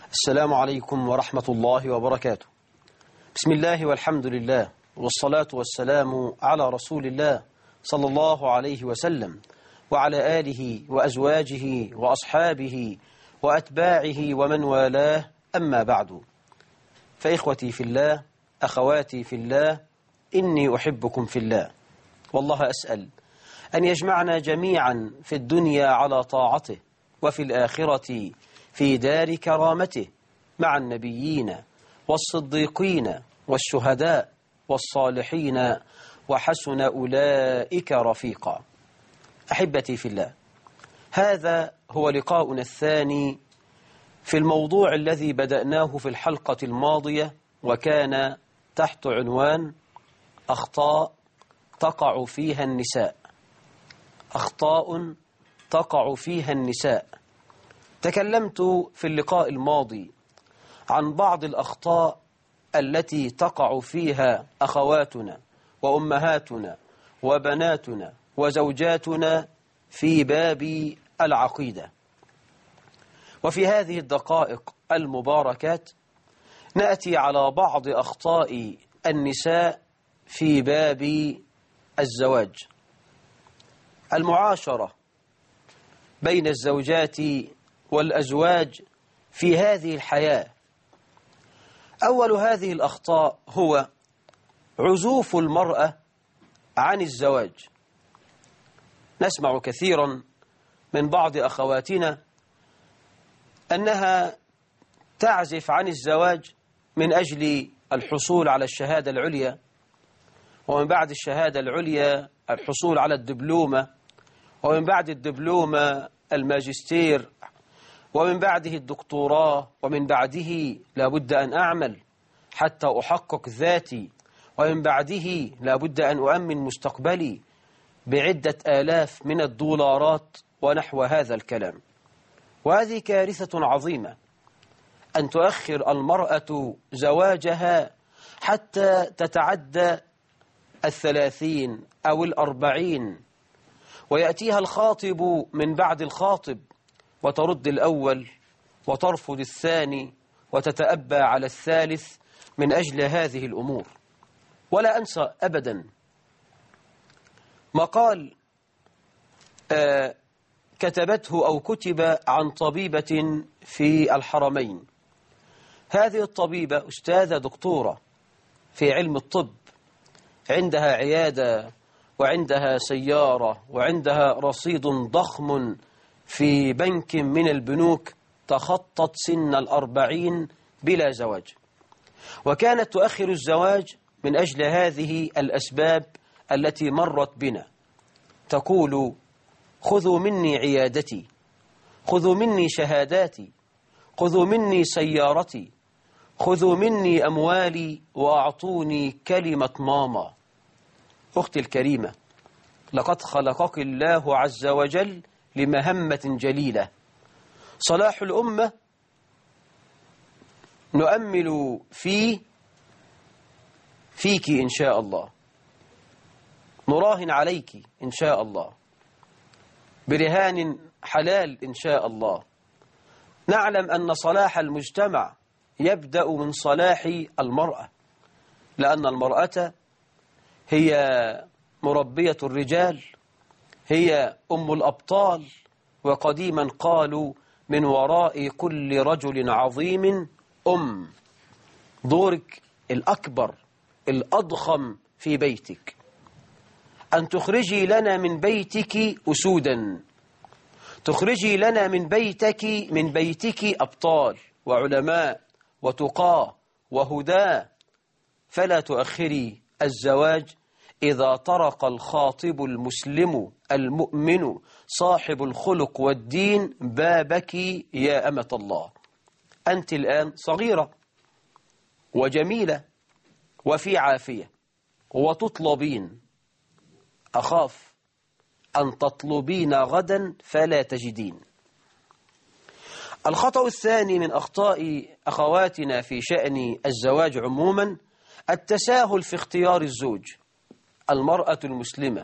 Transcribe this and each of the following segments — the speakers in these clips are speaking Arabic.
السلام عليكم ورحمة الله وبركاته. بسم الله والحمد لله والصلاة والسلام على رسول الله صلى الله عليه وسلم وعلى آله وأزواجه وأصحابه وأتباعه ومن والاه، أما بعد. فإخوتي في الله، أخواتي في الله، إني أحبكم في الله، والله أسأل أن يجمعنا جميعا في الدنيا على طاعته، وفي الآخرة في دار كرامته مع النبيين والصديقين والشهداء والصالحين، وحسن أولئك رفيقا. أحبتي في الله، هذا هو لقاؤنا الثاني في الموضوع الذي بدأناه في الحلقة الماضية، وكان تحت عنوان أخطاء تقع فيها النساء. أخطاء تقع فيها النساء. تكلمت في اللقاء الماضي عن بعض الأخطاء التي تقع فيها أخواتنا وأمهاتنا وبناتنا وزوجاتنا في باب العقيدة. وفي هذه الدقائق المباركات نأتي على بعض أخطاء النساء في باب الزواج، المعاشرة بين الزوجات والأزواج في هذه الحياة. أول هذه الأخطاء هو عزوف المرأة عن الزواج. نسمع كثيرا من بعض أخواتنا أنها تعزف عن الزواج من أجل الحصول على الشهادة العليا، ومن بعد الشهادة العليا الحصول على الدبلومة، ومن بعد الدبلومة الماجستير، ومن بعده الدكتوراه، ومن بعده لابد أن أعمل حتى أحقق ذاتي، ومن بعده لابد أن أؤمن مستقبلي بعدة آلاف من الدولارات ونحو هذا الكلام. وهذه كارثة عظيمة، أن تؤخر المرأة زواجها حتى تتعدى 30 أو 40، ويأتيها الخاطب من بعد الخاطب وترد الأول وترفض الثاني وتتأبى على الثالث من أجل هذه الأمور. ولا أنسى أبدا مقال كتبته أو كتب عن طبيبة في الحرمين. هذه الطبيبة أستاذة دكتورة في علم الطب، عندها عيادة وعندها سيارة وعندها رصيد ضخم في بنك من البنوك، تخطت سن 40 بلا زواج، وكانت تؤخر الزواج من أجل هذه الأسباب التي مرت بنا. تقول: خذوا مني عيادتي، خذوا مني شهاداتي، خذوا مني سيارتي، خذوا مني أموالي، وأعطوني كلمة ماما. أختي الكريمة، لقد خلقك الله عز وجل لمهمة جليلة، صلاح الأمة نؤمل فيك إن شاء الله، نراهن عليك إن شاء الله برهان حلال إن شاء الله. نعلم أن صلاح المجتمع يبدأ من صلاح المرأة، لأن المرأة هي مربية الرجال، هي أم الأبطال. وقديما قالوا: من وراء كل رجل عظيم أم. دورك الأكبر الأضخم في بيتك أن تخرجي لنا من بيتك أسودا، تخرجي لنا من بيتك أبطال وعلماء وتقاة وهداة. فلا تؤخري الزواج إذا طرق الخاطب المسلم المؤمن صاحب الخلق والدين بابك يا أمة الله. أنت الآن صغيرة وجميلة وفي عافية وتطلبين، أخاف أن تطلبين غدا فلا تجدين. الخطأ الثاني من أخطاء أخواتنا في شأن الزواج عموما التساهل في اختيار الزوج. المرأة المسلمة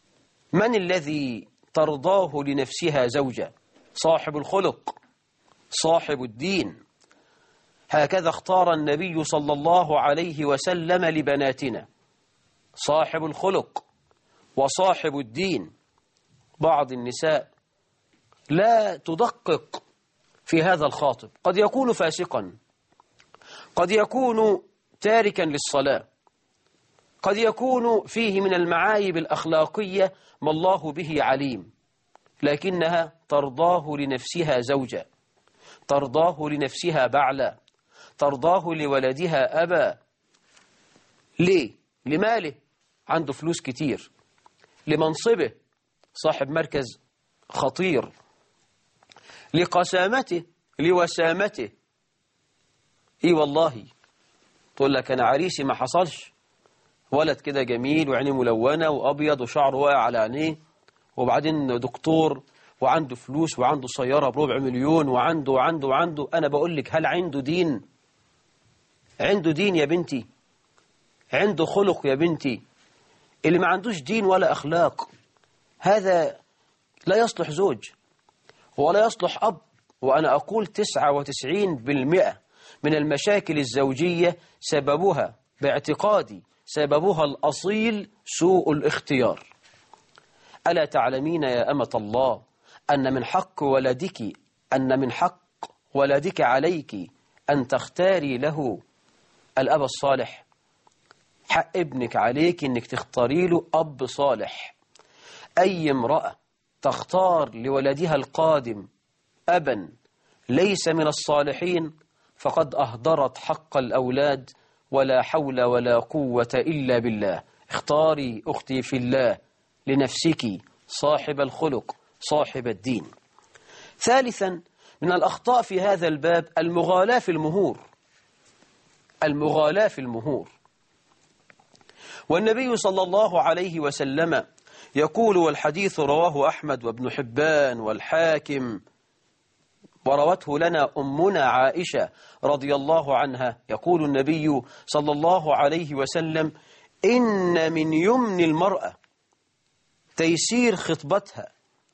من الذي ترضاه لنفسها زوجة؟ صاحب الخلق، صاحب الدين. هكذا اختار النبي صلى الله عليه وسلم لبناتنا صاحب الخلق وصاحب الدين. بعض النساء لا تدقق في هذا الخاطب، قد يكون فاسقا، قد يكون تاركا للصلاة، قد يكون فيه من المعايب الأخلاقية ما الله به عليم، لكنها ترضاه لنفسها زوجا، ترضاه لنفسها بعلا، ترضاه لولدها أبا. ليه؟ لماله، عنده فلوس كتير، لمنصبه، صاحب مركز خطير، لقسامته، لوسامته. اي والله، تقول لك أنا عريسي ما حصلش، ولد كده جميل وعينيه ملونة وأبيض وشعره واقع على عينيه، وبعدين دكتور وعنده فلوس وعنده سيارة ب400,000,000 وعنده. أنا بقول لك، هل عنده دين؟ عنده دين يا بنتي؟ عنده خلق يا بنتي؟ اللي ما عندوش دين ولا أخلاق هذا لا يصلح زوج ولا يصلح أب. وأنا أقول 99% من المشاكل الزوجية سببها باعتقادي سببها الأصيل سوء الاختيار. ألا تعلمين يا أمة الله أن من حق ولدك عليك أن تختاري له الأب الصالح؟ حق ابنك عليك أنك تختاري له أب صالح. أي امرأة تختار لولدها القادم أبا ليس من الصالحين فقد أهدرت حق الأولاد، ولا حول ولا قوة إلا بالله. اختاري أختي في الله لنفسك صاحب الخلق صاحب الدين. ثالثا من الأخطاء في هذا الباب المغالاة في المهور. المغالاة في المهور. والنبي صلى الله عليه وسلم يقول، والحديث رواه أحمد وابن حبان والحاكم وروته لنا أمنا عائشة رضي الله عنها، يقول النبي صلى الله عليه وسلم: إن من يمن المرأة تيسير خطبتها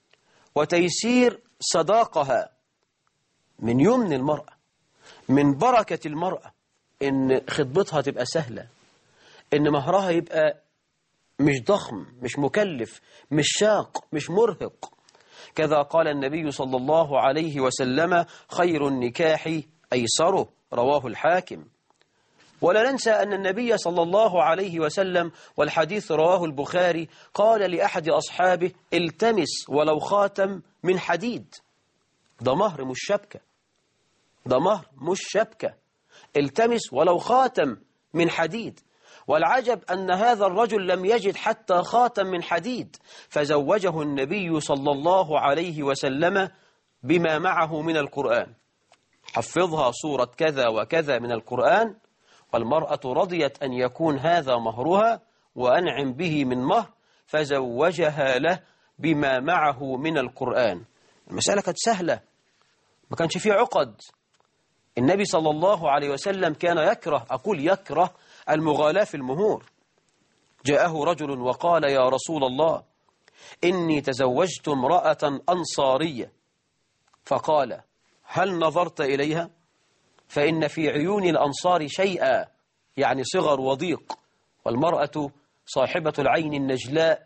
وتيسير صداقها. من يمن المرأة، من بركة المرأة، إن خطبتها تبقى سهلة، إن مهرها يبقى مش ضخم، مش مكلف، مش شاق، مش مرهق. كذا قال النبي صلى الله عليه وسلم: خير النكاح أيسره، رواه الحاكم. ولا ننسى أن النبي صلى الله عليه وسلم، والحديث رواه البخاري، قال لأحد أصحابه: التمس ولو خاتم من حديد. ده مهر مش شبكة، ده مهر مش شبكة. التمس ولو خاتم من حديد. والعجب أن هذا الرجل لم يجد حتى خاتم من حديد، فزوجه النبي صلى الله عليه وسلم بما معه من القرآن. حفظها سورة كذا وكذا من القرآن، والمرأة رضيت أن يكون هذا مهرها وأنعم به من مهر، فزوجها له بما معه من القرآن. المسألة كانت سهلة، ما كانش فيه عقد. النبي صلى الله عليه وسلم كان يكره المغالاة في المهور. جاءه رجل وقال: يا رسول الله، إني تزوجت امرأة أنصارية. فقال: هل نظرت إليها؟ فإن في عيون الأنصار شيئا، يعني صغر وضيق، والمرأة صاحبة العين النجلاء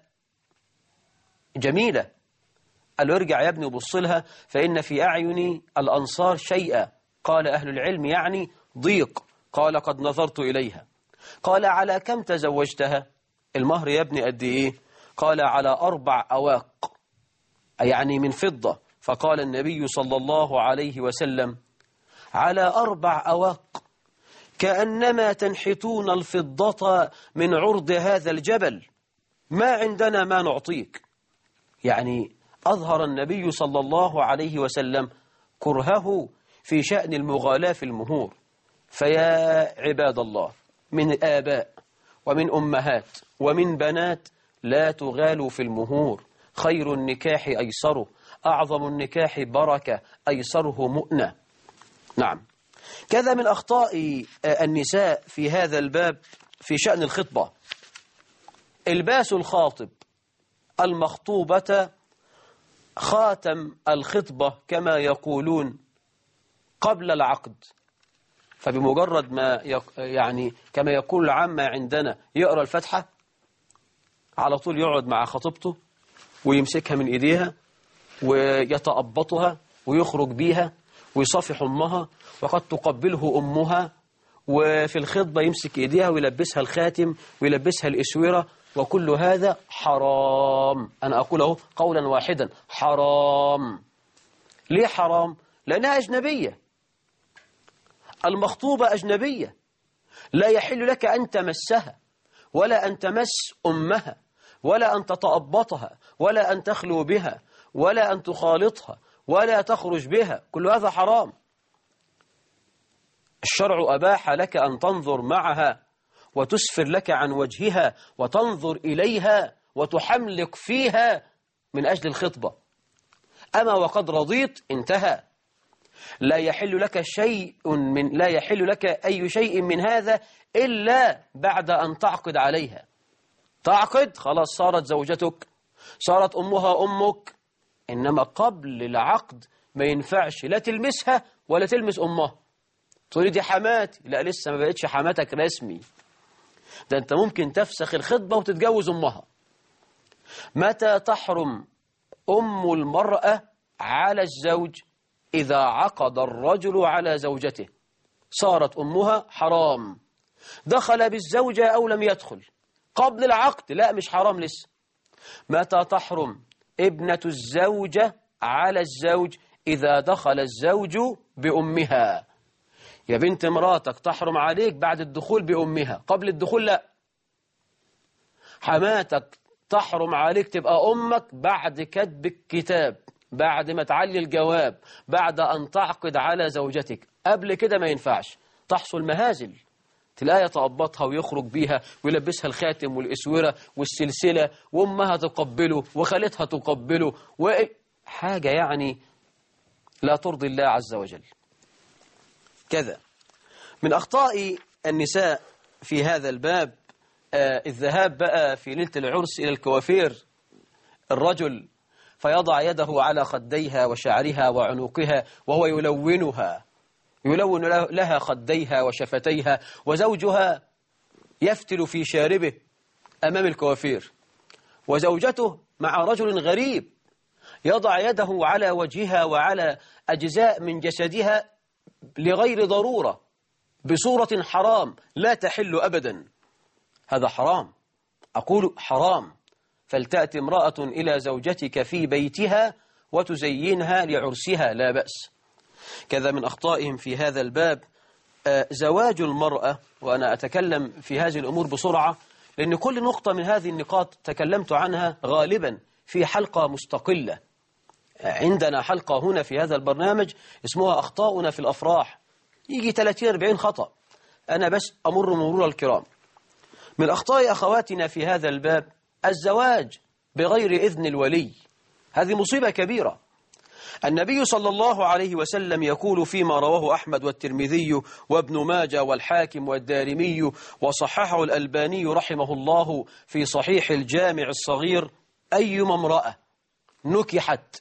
جميلة. قال له: ارجع يا ابني وبص لها، فإن في أعين الأنصار شيئا. قال أهل العلم: يعني ضيق. قال: قد نظرت إليها. قال: على كم تزوجتها؟ المهر يا ابني قد إيه؟ قال: على 4 أواق، يعني من فضة. فقال النبي صلى الله عليه وسلم: على 4 أواق، كأنما تنحتون الفضة من عرض هذا الجبل، ما عندنا ما نعطيك. يعني أظهر النبي صلى الله عليه وسلم كرهه في شأن المغالاة في المهور. فيا عباد الله، من آباء ومن أمهات ومن بنات، لا تغالوا في المهور. خير النكاح أيسره، أعظم النكاح بركة، أيسره مؤنة. نعم. كذا من أخطاء النساء في هذا الباب في شأن الخطبة: إلباس الخاطب المخطوبة خاتم الخطبة كما يقولون قبل العقد، فبمجرد ما يعني كما يقول العامة عندنا يقرأ الفاتحة على طول يقعد مع خطيبته ويمسكها من إيديها ويتأبطها ويخرج بيها ويصافح أمها، وقد تقبله أمها، وفي الخطبة يمسك إيديها ويلبسها الخاتم ويلبسها الإسورة، وكل هذا حرام. أنا أقوله قولا واحدا: حرام. ليه حرام؟ لأنها أجنبية، المخطوبة أجنبية، لا يحل لك أن تمسها ولا أن تمس أمها ولا أن تتأبطها ولا أن تخلو بها ولا أن تخالطها ولا تخرج بها، كل هذا حرام. الشرع أباح لك أن تنظر معها وتسفر لك عن وجهها وتنظر إليها وتحملق فيها من أجل الخطبة، أما وقد رضيت انتهى. لا يحل لك أي شيء من هذا إلا بعد أن تعقد عليها. تعقد خلاص صارت زوجتك، صارت أمها أمك، إنما قبل العقد ما ينفعش لا تلمسها ولا تلمس أمها. تقولي دي حماتي، لا لسه ما بقتش حماتك رسمي، ده أنت ممكن تفسخ الخطبة وتتجوز أمها. متى تحرم أم المرأة على الزوج؟ إذا عقد الرجل على زوجته صارت أمها حرام، دخل بالزوجة أو لم يدخل قبل العقد لا مش حرام لسه. متى تحرم ابنة الزوجة على الزوج؟ إذا دخل الزوج بأمها. يا بنت مراتك تحرم عليك بعد الدخول بأمها، قبل الدخول لا. حماتك تحرم عليك تبقى أمك بعد كتب الكتاب، بعد ما تعلي الجواب، بعد أن تعقد على زوجتك، قبل كده ما ينفعش. تحصل مهازل، تلاقي يتأبطها ويخرج بيها ويلبسها الخاتم والإسورة والسلسلة، وأمها تقبله وخالتها تقبله، حاجة يعني لا ترضي الله عز وجل. كذا من أخطاء النساء في هذا الباب الذهاب بقى في ليلة العرس إلى الكوافير، الرجل فيضع يده على خديها وشعرها وعنقها وهو يلونها، يلون لها خديها وشفتيها، وزوجها يفتل في شاربه أمام الكوافير، وزوجته مع رجل غريب يضع يده على وجهها وعلى أجزاء من جسدها لغير ضرورة بصورة حرام لا تحل أبدا. هذا حرام، أقول حرام. فلتأتي امرأة إلى زوجتك في بيتها وتزينها لعرسها، لا بأس. كذا من أخطائهم في هذا الباب زواج المرأة، وأنا أتكلم في هذه الأمور بسرعة لأن كل نقطة من هذه النقاط تكلمت عنها غالبا في حلقة مستقلة. عندنا حلقة هنا في هذا البرنامج اسمها أخطاؤنا في الأفراح، يجي 30-40 خطأ، أنا بس أمر مرور الكرام. من أخطاء أخواتنا في هذا الباب الزواج بغير إذن الولي، هذه مصيبة كبيرة. النبي صلى الله عليه وسلم يقول فيما رواه أحمد والترمذي وابن ماجه والحاكم والدارمي وصححه الألباني رحمه الله في صحيح الجامع الصغير: أيما امرأة نكحت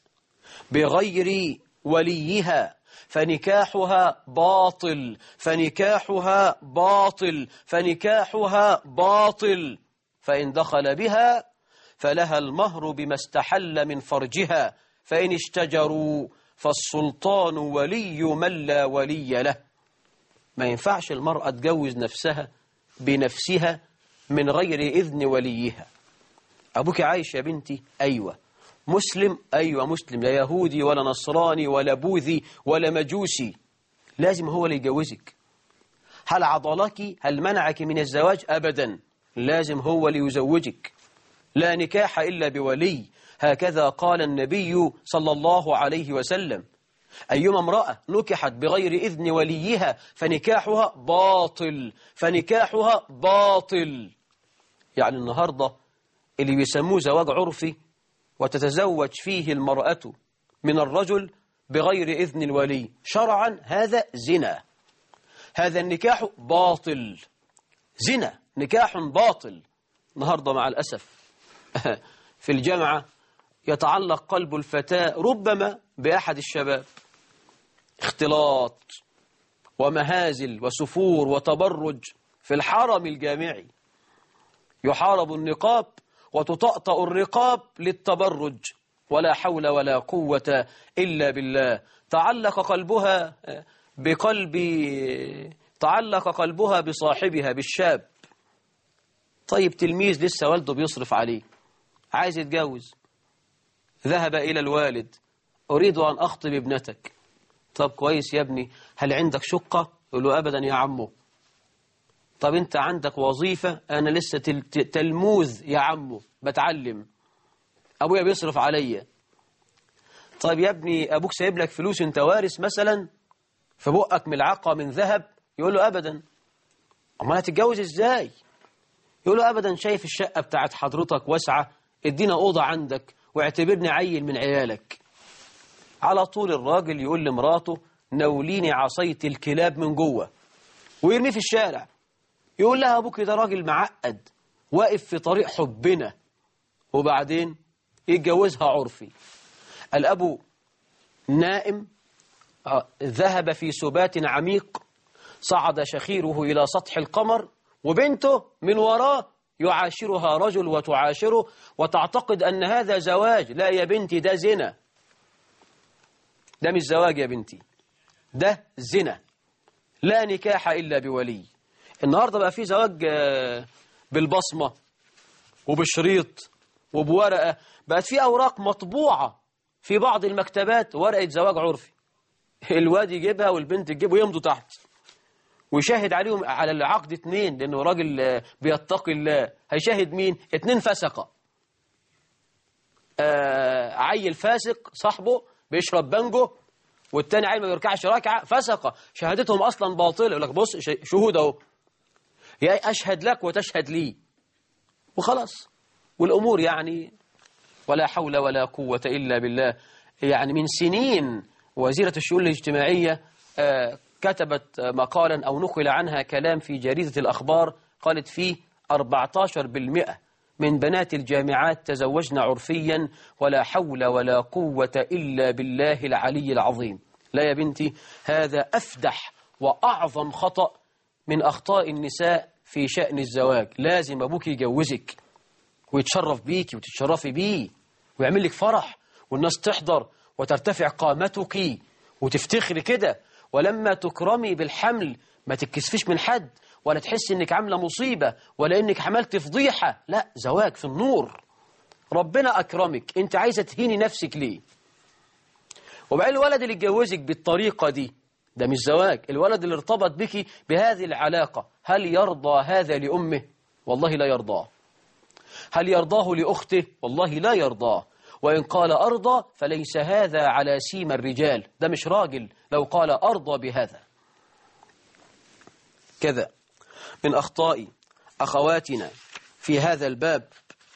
بغير وليها فنكاحها باطل، فنكاحها باطل، فنكاحها باطل، فإن دخل بها فلها المهر بما استحل من فرجها، فإن اشتجروا فالسلطان ولي من لا ولي له. ما ينفعش المرأة تجوز نفسها بنفسها من غير إذن وليها. أبوك عايش يا بنتي؟ أيوة. مسلم؟ أيوة مسلم، لا يهودي ولا نصراني ولا بوذي ولا مجوسي، لازم هو اللي يجوزك. هل عضلك؟ هل منعك من الزواج؟ أبدا، لازم هو اللي يزوجك. لا نكاح إلا بولي، هكذا قال النبي صلى الله عليه وسلم: أيما امرأة نكحت بغير إذن وليها فنكاحها باطل، فنكاحها باطل. يعني النهاردة اللي بيسموه زواج عرفي وتتزوج فيه المرأة من الرجل بغير إذن الولي، شرعا هذا زنا، هذا النكاح باطل، زنا، نكاح باطل. النهاردة مع الأسف في الجامعة يتعلق قلب الفتاة ربما بأحد الشباب، اختلاط ومهازل وسفور وتبرج في الحرم الجامعي. يحارب النقاب وتطأطأ الرقاب للتبرج، ولا حول ولا قوة إلا بالله. تعلق قلبها بصاحبها بالشاب. طيب تلميذ لسه والده بيصرف عليه، عايز يتجوز، ذهب إلى الوالد: أريد أن أخطب ابنتك. طب كويس يا ابني، هل عندك شقة؟ يقول له: أبدا يا عمو. طب أنت عندك وظيفة؟ أنا لسه تلموذ يا عمو، بتعلم، أبويا بيصرف عليا. طيب يا ابني، أبوك سايب لك فلوس، أنت وارث مثلا، في بقك ملعقة من ذهب؟ يقول له: أبدا. أما هتتجوز إزاي؟ يقول له: أبدا، شايف الشقة بتاعت حضرتك واسعة، ادينا أوضة عندك واعتبرني عيل من عيالك. على طول الراجل يقول لمراته: نوليني عصاية الكلاب من جوه، ويرميه في الشارع. يقول لها: أبوك ده راجل معقد واقف في طريق حبنا. وبعدين يتجوزها عرفي. الأب نائم، ذهب في سبات عميق، صعد شخيره إلى سطح القمر، وبنته من وراه يعاشرها رجل وتعاشره وتعتقد أن هذا زواج. لا يا بنتي، ده زنا. ده مش زواج يا بنتي، ده زنا. لا نكاح إلا بولي. النهاردة بقى في زواج بالبصمة وبشريط وبورقة، بقت في أوراق مطبوعة في بعض المكتبات، ورقة زواج عرفي. الواد يجيبها والبنت تجيبه، يمضوا تحت ويشاهد عليهم على العقد 2، لأنه راجل بيتقي الله. هيشاهد مين؟ 2 فسقة. عيل فاسق صاحبه بيشرب بانجو، والتاني عيل ما بيركعش ركعة، فسقة شهادتهم أصلا باطلة. يقول لك: بص شهود أهو، يا أشهد لك وتشهد لي، وخلاص. والأمور يعني ولا حول ولا قوة إلا بالله. يعني من سنين وزيرة الشؤون الاجتماعية كتبت مقالا أو نقل عنها كلام في جريدة الأخبار، قالت فيه 14% من بنات الجامعات تزوجن عرفيا، ولا حول ولا قوة إلا بالله العلي العظيم. لا يا بنتي، هذا أفدح وأعظم خطأ من أخطاء النساء في شأن الزواج. لازم أبوك يجوزك ويتشرف بيك وتتشرفي بيه ويعمل لك فرح، والناس تحضر وترتفع قامتك وتفتخري كده. ولما تكرمي بالحمل ما تتكسفيش من حد، ولا تحس انك عامله مصيبة، ولا انك حملت فضيحة. لا، زواج في النور، ربنا أكرمك، انت عايزة تهيني نفسك ليه؟ وبعدين الولد اللي اتجوزك بالطريقة دي، ده مش زواج. الولد اللي ارتبط بك بهذه العلاقة، هل يرضى هذا لأمه؟ والله لا يرضاه. هل يرضاه لأخته؟ والله لا يرضاه. وإن قال أرضى فليس هذا على سيم الرجال، ده مش راجل لو قال أرضى بهذا. كذا من أخطاء أخواتنا في هذا الباب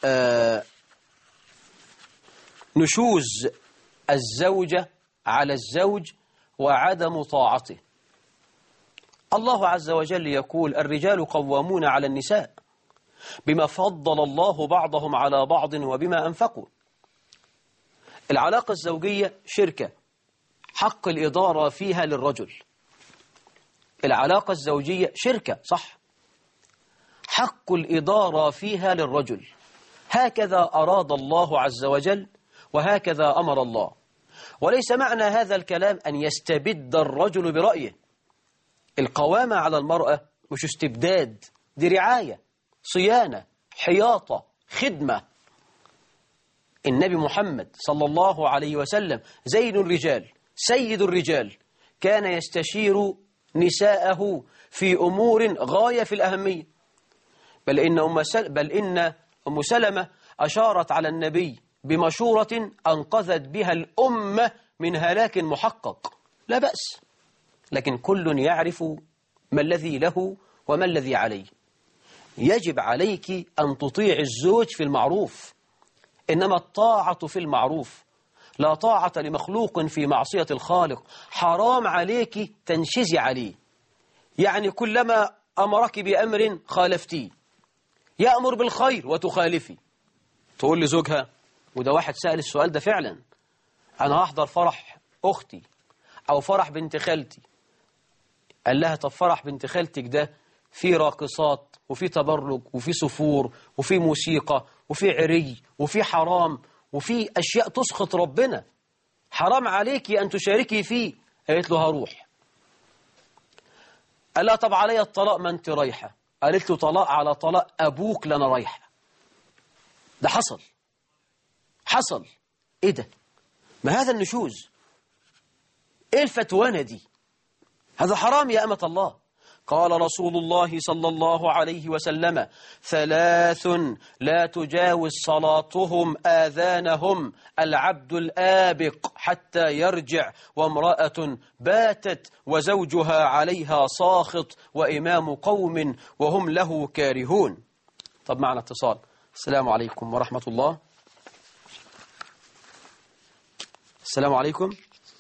نشوز الزوجة على الزوج وعدم طاعته. الله عز وجل يقول: الرجال قوامون على النساء بما فضل الله بعضهم على بعض وبما أنفقوا. العلاقة الزوجية شركة، حق الإدارة فيها للرجل. العلاقة الزوجية شركة، صح، حق الإدارة فيها للرجل. هكذا أراد الله عز وجل، وهكذا أمر الله. وليس معنى هذا الكلام أن يستبد الرجل برأيه. القوامة على المرأة مش استبداد، دي رعاية، صيانة، حياطة، خدمة. النبي محمد صلى الله عليه وسلم زين الرجال، سيد الرجال، كان يستشير نساءه في أمور غاية في الأهمية. بل إن أم سلمة أشارت على النبي بمشورة أنقذت بها الأمة من هلاك محقق. لا بأس، لكن كل يعرف ما الذي له وما الذي عليه. يجب عليك أن تطيع الزوج في المعروف، إنما الطاعة في المعروف، لا طاعة لمخلوق في معصية الخالق. حرام عليك تنشزي عليه، يعني كلما أمرك بأمر خالفتيه، يأمر بالخير وتخالفي. تقول لزوجها، وده واحد سأل السؤال ده فعلا: أنا هحضر فرح أختي، أو فرح بنت خالتي. قال لها طب فرح بنت خالتك ده في راقصات وفي تبرج وفي سفور وفي موسيقى وفي عري وفي حرام وفي أشياء تسخط ربنا، حرام عليكي أن تشاركي فيه. قالت له هروح. قال لها طب علي الطلاق ما أنت رايحة. قالت له طلاق على طلاق أبوك لنا رايحة. ده حصل. إيه ده؟ ما هذا النشوز؟ إيه الفتوانة دي؟ هذا حرام يا أمة الله. قال رسول الله صلى الله عليه وسلم 3 لا تجاوز صلاتهم آذانهم: العبد الآبق حتى يرجع، وامرأة باتت وزوجها عليها ساخط، وإمام قوم وهم له كارهون. طب معنا اتصال. السلام عليكم ورحمة الله. السلام عليكم.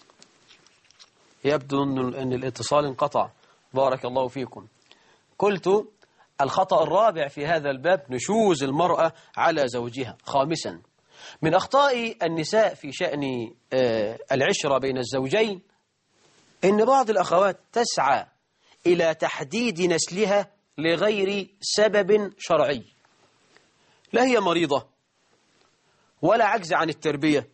يبدو أن الاتصال انقطع. بارك الله فيكم. قلت الخطأ الرابع في هذا الباب نشوز المرأة على زوجها. خامسا، من أخطاء النساء في شأن العشرة بين الزوجين إن بعض الأخوات تسعى إلى تحديد نسلها لغير سبب شرعي. لا هي مريضة ولا عجز عن التربية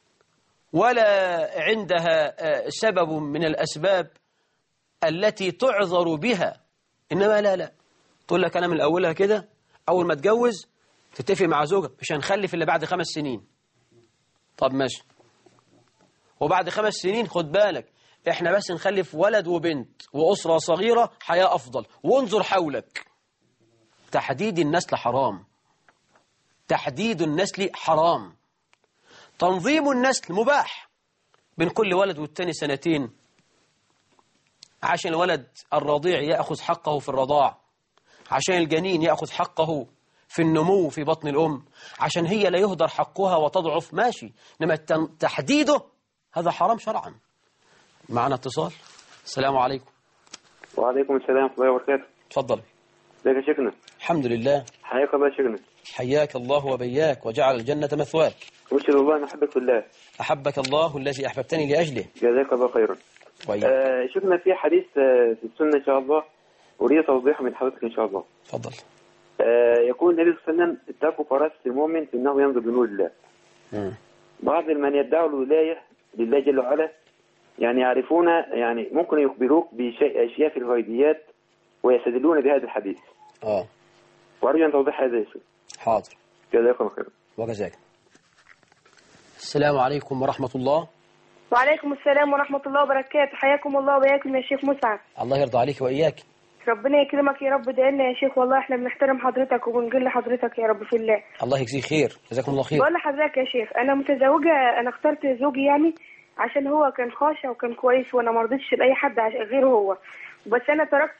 ولا عندها سبب من الأسباب التي تعذر بها، إنما لا تقول لك أنا من أولها كده، أول ما تجوز تتفق مع زوجك مش هنخلف إلا بعد 5 سنين. طب ماشي، وبعد 5 سنين خد بالك إحنا بس نخلف ولد وبنت وأسرة صغيرة، حياة أفضل، وانظر حولك. تحديد النسل حرام، تحديد النسل حرام. تنظيم النسل مباح، بين كل ولد والتاني 2 سنين، عشان الولد الرضيع يأخذ حقه في الرضاع، عشان الجنين يأخذ حقه في النمو في بطن الأم، عشان هي لا يهدر حقها وتضعف، ماشي، إنما تحديده هذا حرام شرعا. معنا اتصال. السلام عليكم. وعليكم السلام ورحمة الله وبركاته. تفضل. ازيك يا شيخنا؟ الحمد لله. حياك الله يا شيخنا. حياك الله وبياك وجعل الجنة مثواك. أشهد الله أن أحبك في الله. أحبك الله الذي أحببتني لأجله. جزاك الله خيرا. شيخنا في حديث في السنة إن شاء الله أريد توضيحه من حضرتك إن شاء الله. تفضل. يقول النبي صلى الله عليه وسلم: اتقوا فراسة المؤمن إنه ينظر بنور الله. بعض من يدعوا الولاية لله جل وعلا يعني يعرفون، يعني ممكن يخبروك بأشياء في الغيبيات ويستدلون بهذا الحديث. وأرجو أن توضح هذا يا شيخ. حاضر. جزاك الله خيرا. وجزاك. السلام عليكم ورحمة الله. وعليكم السلام ورحمة الله وبركاته. حياكم الله وبياكم يا شيخ مسعد. الله يرضى عليك وإياك. ربنا يكرمك يا رب. دعنا يا شيخ، والله احنا بنحترم حضرتك وبنجل حضرتك يا رب في الله. الله يجزيك خير، جزاكم الله خير. بقول لحضرتك يا شيخ، أنا متزوجة، أنا اخترت زوجي يعني عشان هو كان خاشع وكان كويس، وأنا ما رضيتش لأي حد غيره هو. بس أنا تركت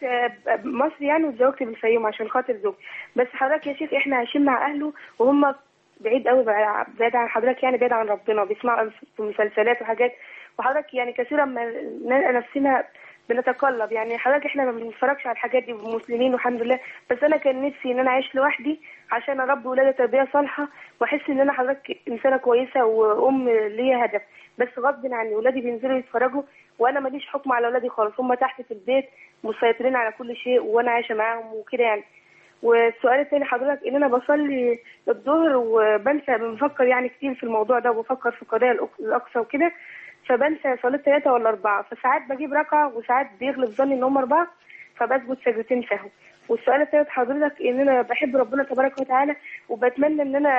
مصر يعني واتزوجت بالفيوم عشان خاطر زوجي. بس حضرتك يا شيخ احنا عايشين مع أهله وهم بعيد قوي، بعيد عن حضرتك يعني، بعيد عن ربنا، بيسمعوا في مسلسلات وحاجات، وحضرتك يعني كثيرا ما نلقى نفسنا بنتقلب. يعني حضرتك احنا ما بنتفرجش على الحاجات دي، مسلمين والحمد لله، بس انا كان نفسي ان انا اعيش لوحدي عشان اربي ولادي تربيه صالحه، واحس ان انا حضرتك انسانه كويسه وام ليا هدف. بس غصب عني ولادي بينزلوا يتفرجوا وانا ماليش حكم على ولادي خالص، هم تحت في البيت مسيطرين على كل شيء وانا عايشه معاهم وكده يعني. والسؤال الثاني حضرتك ان انا بصلي الظهر وبنسى، بنفكر يعني كتير في الموضوع ده وبفكر في قضايا الاقصى وكده، فبنسى صليت 3 ولا 4، فساعات بجيب ركعة وساعات بيغلب ظني ان هم 4، فبسجد سجدتين سهو. والسؤال الثالث حضرتك ان انا بحب ربنا تبارك وتعالى وبتمنى ان انا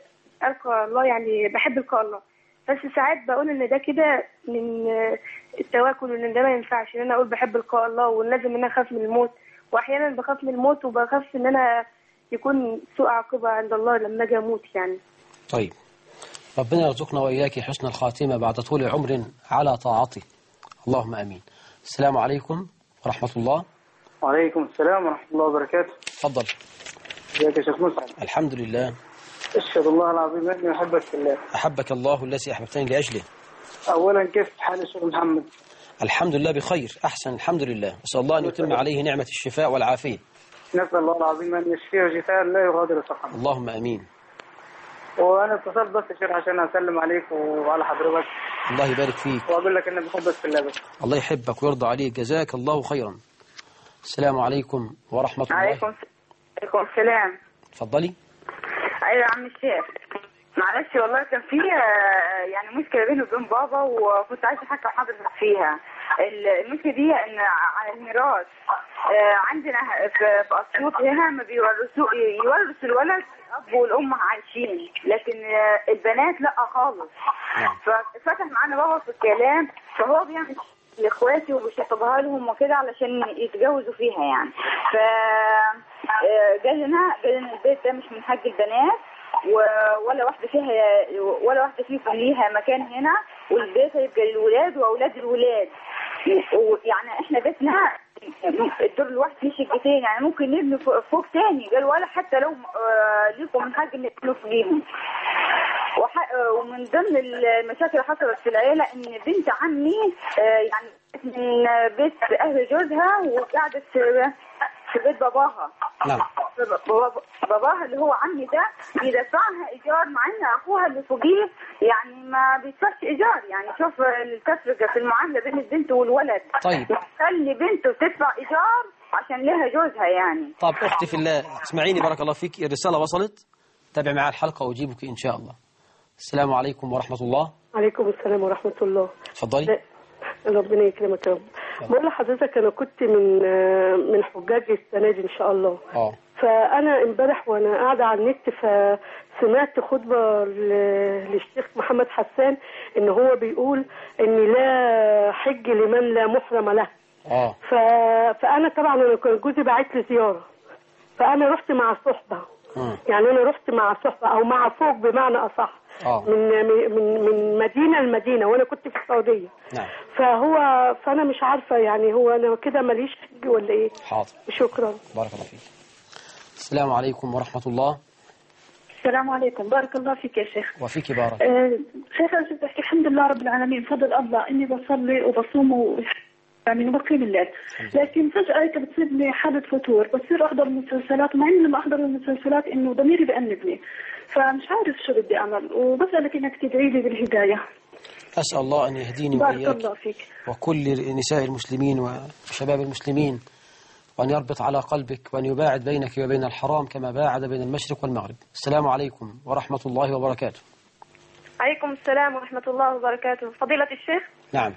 القى الله، يعني بحب لقاء الله، بس ساعات بقول ان ده كده من التواكل وان ده ما ينفعش ان انا اقول بحب لقاء الله ولازم ان انا اخاف من الموت، واحيانا بخاف من الموت وبخاف ان انا يكون سوء عاقبة عند الله لما اجي اموت يعني. طيب، ربنا يرزقنا وإياك حسن الخاتمة بعد طول عمر على طاعته، اللهم آمين. السلام عليكم ورحمة الله. وعليكم السلام ورحمة الله وبركاته. تفضل. ازيك يا شيخ مسعد؟ الحمد لله. أشهد الله العظيم أني أحبك في الله. أحبك الله الذي أحببتني لأجله. أولا كيف حال الشيخ محمد؟ الحمد لله بخير، أحسن الحمد لله، أسأل الله أن يتم عليه نعمة الشفاء والعافية. نسأل الله العظيم أن يشفيه شفاء لا يغادر سقما. اللهم آمين. وأنا اتصلت بس يا شيخ عشان أسلم عليك وعلى حضرتك الله يبارك فيك. وأقول لك إني بحبك في الله بس. الله يحبك ويرضى عليك، جزاك الله خيرا. السلام عليكم ورحمة الله. عليكم السلام. اتفضلي. أيوة يا عم الشيخ، معلش والله كان في يعني مشكلة بيني وبين بابا، وكنت عايزة أحكي حضرتك فيها. المشكلة دي إن على الميراث عندنا في أسيوط هنا ما يورثوا الولد الأب والأم عايشين، لكن البنات لا خالص. ففتح معانا بابا في الكلام، فهو بيعمل لاخواتي وبيشطبها لهم وكده علشان يتجوزوا فيها يعني. ف جالنا البيت ده مش من حق البنات، ولا واحده فيكم ليها مكان هنا، والبيت هيبقى للولاد واولاد الولاد. يعني احنا بيتنا الدور الواحد فيه شقتين، يعني ممكن نبني فوق تاني. قال ولا حتى لو ليكم من حق ان تبنوا فوقيهم. ومن ضمن المشاكل اللي حصلت في العيله ان بنت عمي يعني من بيت اهل جوزها وقعدت في بيت باباها. نعم. باباها اللي هو عمي ده بيدفعها ايجار، مع ان اخوها اللي فوقيه يعني ما بيدفعش ايجار. يعني شوف التفرقه في المعامله بين البنت والولد. طيب. خلي بنته تدفع ايجار عشان لها جوزها يعني. طب اختي في الله اسمعيني بارك الله فيك، الرساله وصلت، تابع معي الحلقه واجيبك ان شاء الله. السلام عليكم ورحمه الله. عليكم السلام ورحمه الله. اتفضلي. ربنا يكرمك يا رب. بقول لحضرتك انا كنت من حجاج السنه دي ان شاء الله. فانا امبارح وانا قاعده على النت فسمعت خطبه للشيخ محمد حسان ان هو بيقول ان لا حج لمن لا محرم له. فانا طبعا انا كان جوزي باعت لي زياره، فانا رحت مع صحبه. يعني انا رحت مع صحبه او مع فوق بمعنى اصح. من مدينه لمدينه، وانا كنت في السعوديه. نعم. فانا مش عارفه يعني هو انا كده ماليش حج ولا ايه؟ حاضر. شكرا. بارك الله فيك. السلام عليكم ورحمه الله. السلام عليكم، بارك الله فيك يا شيخ. وفيك بارك. شيخ انا كنت احكي الحمد لله رب العالمين، فضل الله اني بصلي وبصوم يعني بقيم الليل، لكن فجأة كانت بتصيبني حالة فتور، بصير أحضر مسلسلات، ومع إني لما أحضر المسلسلات إنه ضميري بأنبني، فمش عارف شو بدي أعمل، وبسألك إنك تدعي لي بالهداية. أسأل الله أن يهديني بارك وإياك الله فيك. وكل نساء المسلمين وشباب المسلمين، وأن يربط على قلبك، وأن يباعد بينك وبين الحرام كما باعد بين المشرق والمغرب. السلام عليكم ورحمة الله وبركاته. عليكم السلام ورحمة الله وبركاته. فضيلة الشيخ. نعم.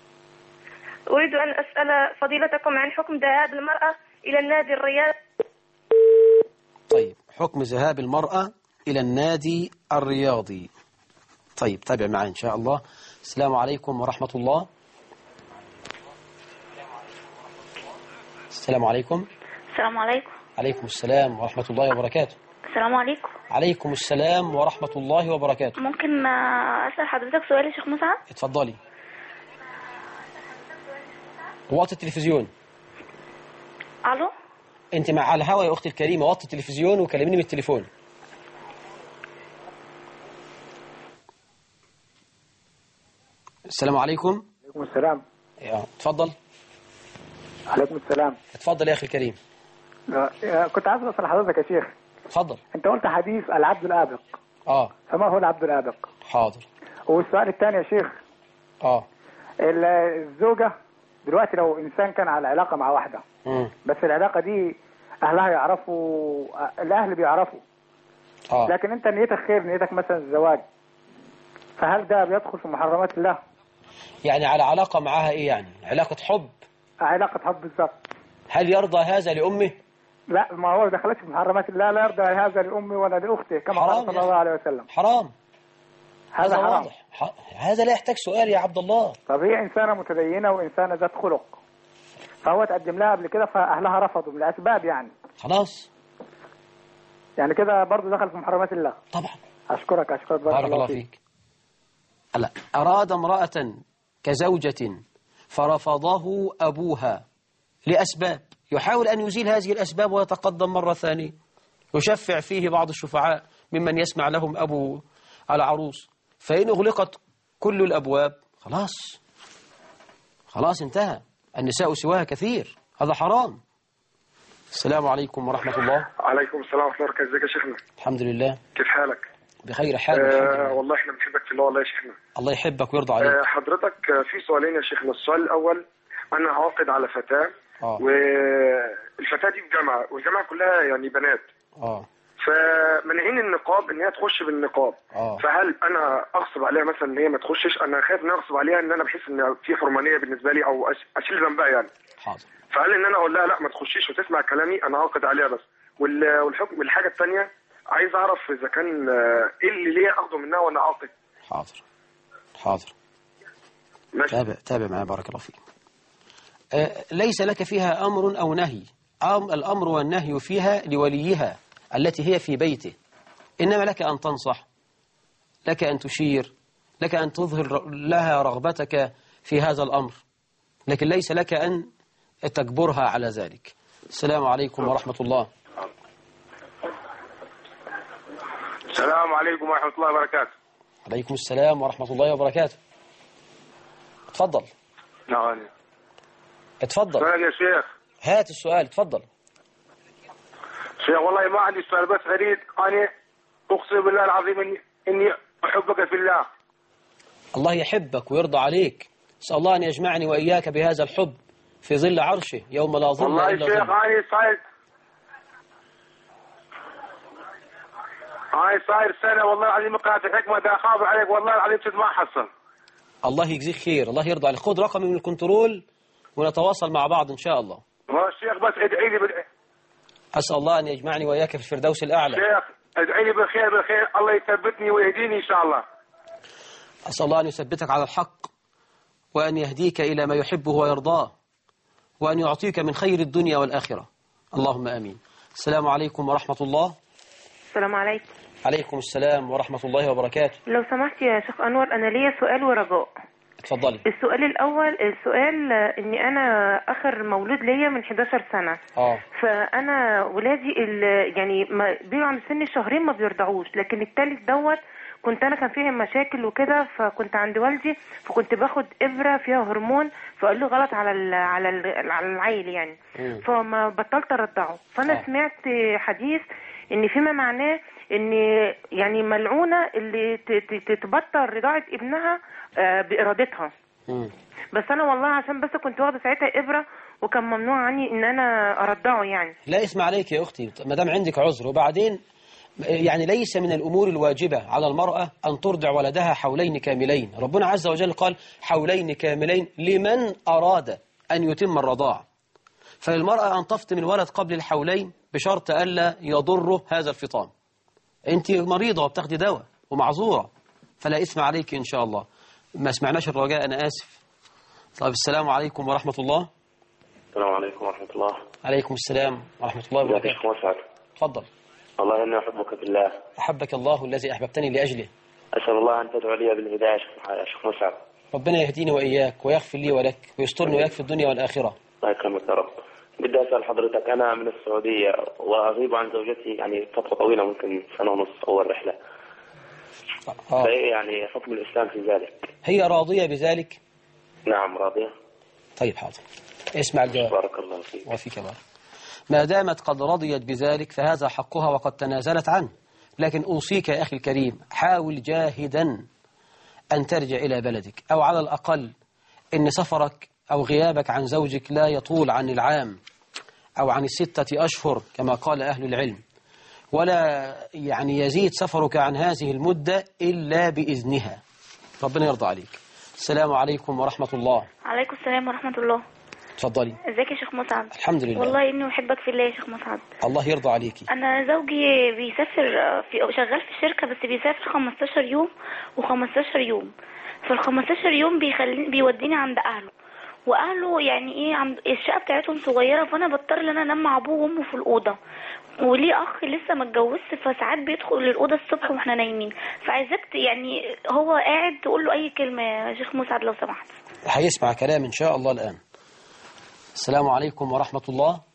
أريد أن أسأل فضيلتكم عن حكم ذهاب المرأة إلى النادي الرياضي. طيب، حكم ذهاب المرأة إلى النادي الرياضي. طيب، تابع معي إن شاء الله. السلام عليكم ورحمة الله. السلام عليكم. السلام عليكم. عليكم السلام ورحمة الله وبركاته. السلام عليكم. عليكم السلام ورحمة الله وبركاته. ممكن أسأل حضرتك سؤال يا شيخ مسعد؟ اتفضلي. وطي التلفزيون. ألو. أنت مع على الهوا يا أختي الكريمة، وطي التلفزيون وكلميني من التليفون. السلام عليكم. عليكم السلام. اتفضل. عليكم السلام. اتفضل يا أخي الكريم. كنت عايز أسأل حضرتك يا شيخ. اتفضل. أنت قلت حديث العبد الآبق. فما هو العبد الآبق؟ حاضر. والسؤال الثاني يا شيخ. الزوجة دلوقتي لو إنسان كان على علاقة مع واحدة، بس العلاقة دي أهلها يعرفوا، الأهل بيعرفوا، لكن أنت نيتك خير، نيتك مثلا الزواج، فهل ده بيدخل في محرمات الله؟ يعني على علاقة معها إيه يعني؟ علاقة حب؟ علاقة حب بالظبط. هل يرضى هذا لأمه؟ لا، ما هو دخلت في محرمات الله، لا يرضى هذا لأمه ولا لأخته كما قال صلى الله عليه وسلم. حرام. هذا حرام. واضح. هذا لا يحتاج سؤال يا عبد الله. طب هي إنسانة متدينة وإنسانة ذات خلق، فهو تقدم لها قبل كده فأهلها رفضوا من الأسباب يعني. خلاص. يعني كده برضه دخل في محرمات الله. طبعا. أشكرك بارك الله فيك. لا، أراد امرأة كزوجة فرفضه أبوها لأسباب، يحاول أن يزيل هذه الأسباب ويتقدم مرة ثانية، يشفع فيه بعض الشفعاء ممن يسمع لهم أبو العروس، فإن أغلقت كل الأبواب خلاص انتهى، النساء سواها كثير، هذا حرام. السلام عليكم ورحمة الله. عليكم السلام ورحمة الله وبركاته. ازيك يا شيخنا؟ الحمد لله. كيف حالك؟ بخير حال. والله احنا بنحبك في الله والله يا شيخنا. الله يحبك ويرضى عليك. حضرتك في سؤالين يا شيخنا. السؤال الأول، أنا عاقد على فتاة والفتاة دي في جامعة والجامعة كلها يعني بنات فمنعين النقاب ان هي تخش بالنقاب. فهل انا اغصب عليها مثلا ان هي ما تخشش؟ انا خايف ان اغصب عليها ان انا بحس ان في حرمانيه بالنسبه لي او اشيل ذنبها يعني. حاضر. فهل ان انا اقول لها لا ما تخشيش وتسمع كلامي؟ انا عاقد عليها بس. والحكم الحاجه الثانيه عايز اعرف اذا كان ايه اللي ليا اخده منها وانا عاقد. حاضر. تابع معايا بارك الله فيك. ليس لك فيها امر او نهي. الامر والنهي فيها لوليها التي هي في بيته، إنما لك أن تنصح، لك أن تشير، لك أن تظهر لها رغبتك في هذا الأمر، لكن ليس لك أن تجبرها على ذلك. السلام عليكم ورحمة الله. السلام عليكم ورحمة الله وبركاته. عليكم السلام ورحمة الله وبركاته. اتفضل. نعم. اتفضل. سؤال يا شيخ. هات السؤال، اتفضل. شيخ والله ما عندي سؤال، بس أريد أنا أقسم بالله العظيم إني أحبك في الله. الله يحبك ويرضى عليك. أسأل الله أن يجمعني وإياك بهذا الحب في ظل عرشه يوم لا ظل إلا ظله. والله يا شيخ أنا صاير سنة والله العظيم قناة الحكمة دا أخاف عليك والله العظيم ما أحصل. الله يجزيك خير، الله يرضى عليك. خذ رقمي من الكنترول ونتواصل مع بعض إن شاء الله. الشيخ بس ادعي لي أسأل الله أن يجمعني وإياك في الفردوس الأعلى. شيخ ادعي لي بالخير الله يثبتني ويهديني إن شاء الله. أسأل الله أن يثبتك على الحق وأن يهديك إلى ما يحبه ويرضاه وأن يعطيك من خير الدنيا والآخرة، اللهم آمين. السلام عليكم ورحمة الله. السلام عليكم. عليكم السلام ورحمة الله وبركاته. لو سمحت يا شيخ أنور، أنا ليا سؤال ورجاء. اتفضلي. السؤال الأول، إني أنا آخر مولود ليا من 11 سنة. فأنا ولادي يعني بيبقوا عند سن شهرين ما بيرضعوش، لكن الثالث دوت كان فيهم مشاكل وكده، فكنت عند والدي فكنت باخد إبرة فيها هرمون، فقال له غلط على العيل يعني. فما بطلت أرضعه. فأنا سمعت حديث إن فيما معناه إن يعني ملعونة اللي تبطل رضاعة ابنها بإرادتها. بس أنا والله عشان بس كنت واخدة ساعتها إبرة وكان ممنوع عني إن أنا أرضعه يعني. لا اسم عليك يا أختي ما دام عندك عذر. وبعدين يعني ليس من الأمور الواجبة على المرأة أن ترضع ولدها حولين كاملين. ربنا عز وجل قال حولين كاملين لمن أراد أن يتم الرضاع. فللمرأة أن تفطم الولد قبل الحولين بشرط ألا يضره هذا الفطام. أنت مريضة وبتاخدي دواء ومعذورة، فلا إثم عليك إن شاء الله. ما سمعناش الرجاء، أنا آسف. طيب السلام عليكم ورحمة الله. السلام عليكم ورحمة الله. عليكم السلام ورحمة الله وبركاته. تفضل. والله إني أحبك في الله. أحبك الله الذي أحببتني لأجله. أسأل الله أن تدعو لي بالهداية يا شيخ مسعد. ربنا يهديني وإياك ويغفر لي ولك ويسترني وياك في الدنيا والآخرة. الله يكرمك يا رب. بدي أسأل حضرتك، أنا من السعودية وأغيب عن زوجتي يعني فترة طويلة، ممكن سنة ونص أول رحلة. فإيه يعني حكم الإسلام في ذلك؟ هي راضية بذلك؟ نعم راضية. طيب حاضر، اسمع الجواب. بارك الله فيك. وفيك بارك. ما دامت قد رضيت بذلك فهذا حقها وقد تنازلت عنه، لكن أوصيك يا أخي الكريم حاول جاهدا أن ترجع إلى بلدك، أو على الأقل إن سفرك أو غيابك عن زوجك لا يطول عن العام أو عن 6 أشهر كما قال أهل العلم، ولا يعني يزيد سفرك عن هذه المدة إلا بإذنها. ربنا يرضى عليك. السلام عليكم ورحمة الله. عليكم السلام ورحمة الله. تفضلي. ازيك يا شيخ مسعد؟ الحمد لله. والله إني أحبك في الله يا شيخ مسعد. الله يرضى عليكي. أنا زوجي بيسافر شغال في شركة، بس بيسافر 15 يوم و15 يوم. فال15 يوم بيوديني عند أهله، وأهله يعني إيه الشقة بتاعتهم صغيرة، فأنا بضطر إن أنا أنام مع أبوه وأمه في الأوضة، وليه أخ لسه ما اتجوزش، فساعات بيدخل للأوضة الصبح وإحنا نايمين. فعايزاك يعني هو قاعد تقول له أي كلمة يا شيخ مسعد لو سمحت. هيسمع كلام إن شاء الله الآن. السلام عليكم ورحمة الله.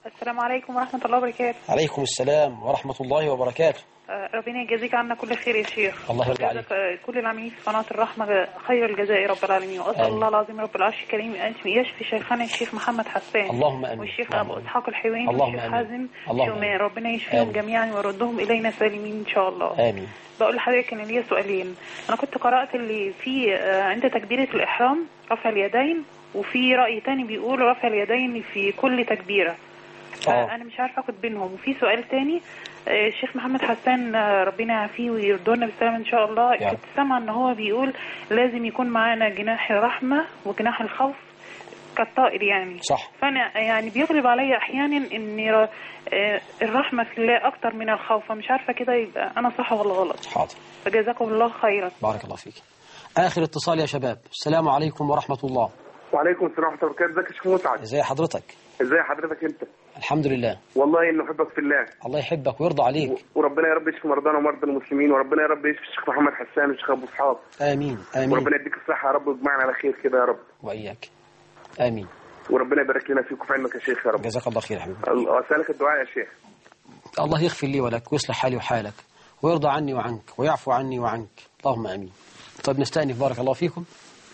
السلام عليكم ورحمة الله وبركاته. عليكم السلام ورحمة الله وبركاته. ربنا يجازيك عنا كل خير يا شيخ. الله يرضى عليك. كل العاملين في قناة الرحمة خير الجزاء يا رب العالمين، وأسأل الله العظيم رب العرش الكريم أن يشفي شيخنا الشيخ محمد حسان، اللهم آمين، والشيخ أبو إسحاق الحويني، اللهم والشيخ آمين، حازم شومان، ربنا يشفيهم جميعا ويردهم إلينا سالمين إن شاء الله. آمين. بقول لحضرتك كان ليا سؤالين. أنا كنت قرأت اللي في عند تكبيرة الإحرام رفع اليدين، وفي رأي تاني بيقول رفع اليدين في كل تكبيرة. أنا مش عارفة أخد بينهم. وفي سؤال تاني، الشيخ محمد حسان ربنا يعافيه ويردونا بالسلامة إن شاء الله، كنت سامعة إن هو بيقول لازم يكون معانا جناح الرحمة وجناح الخوف كالطائر يعني. صح. فأنا يعني بيغلب علي أحيانا إن الرحمة في الله أكتر من الخوف، فمش عارفة كده يبقى أنا صح ولا غلط. حاضر. فجزاكم الله خيرا. بارك الله فيك. آخر اتصال يا شباب. السلام عليكم ورحمة الله. وعليكم السلام ورحمة الله وبركاته. ازيك يا شيخ مسعد؟ ازي حضرتك؟ ازي حضرتك انت؟ الحمد لله. والله انه احبك في الله. الله يحبك ويرضى عليك. وربنا يا رب يشفي مرضانا ومرضى المسلمين، وربنا يا رب يشفي الشيخ محمد حسان والشيخ ابو اسحاق. امين امين. وربنا يديك الصحة يا رب ويجمعنا على خير كده يا رب. واياك. امين. وربنا يبارك لنا فيك وفي علمك يا شيخ يا رب. جزاك الله خير يا حبيبي. اسالك الدعاء يا شيخ. الله يغفر لي ولك ويصلح حالي وحالك ويرضى عني وعنك ويعفو عني وعنك، اللهم امين. طيب نستأنف بارك الله فيكم.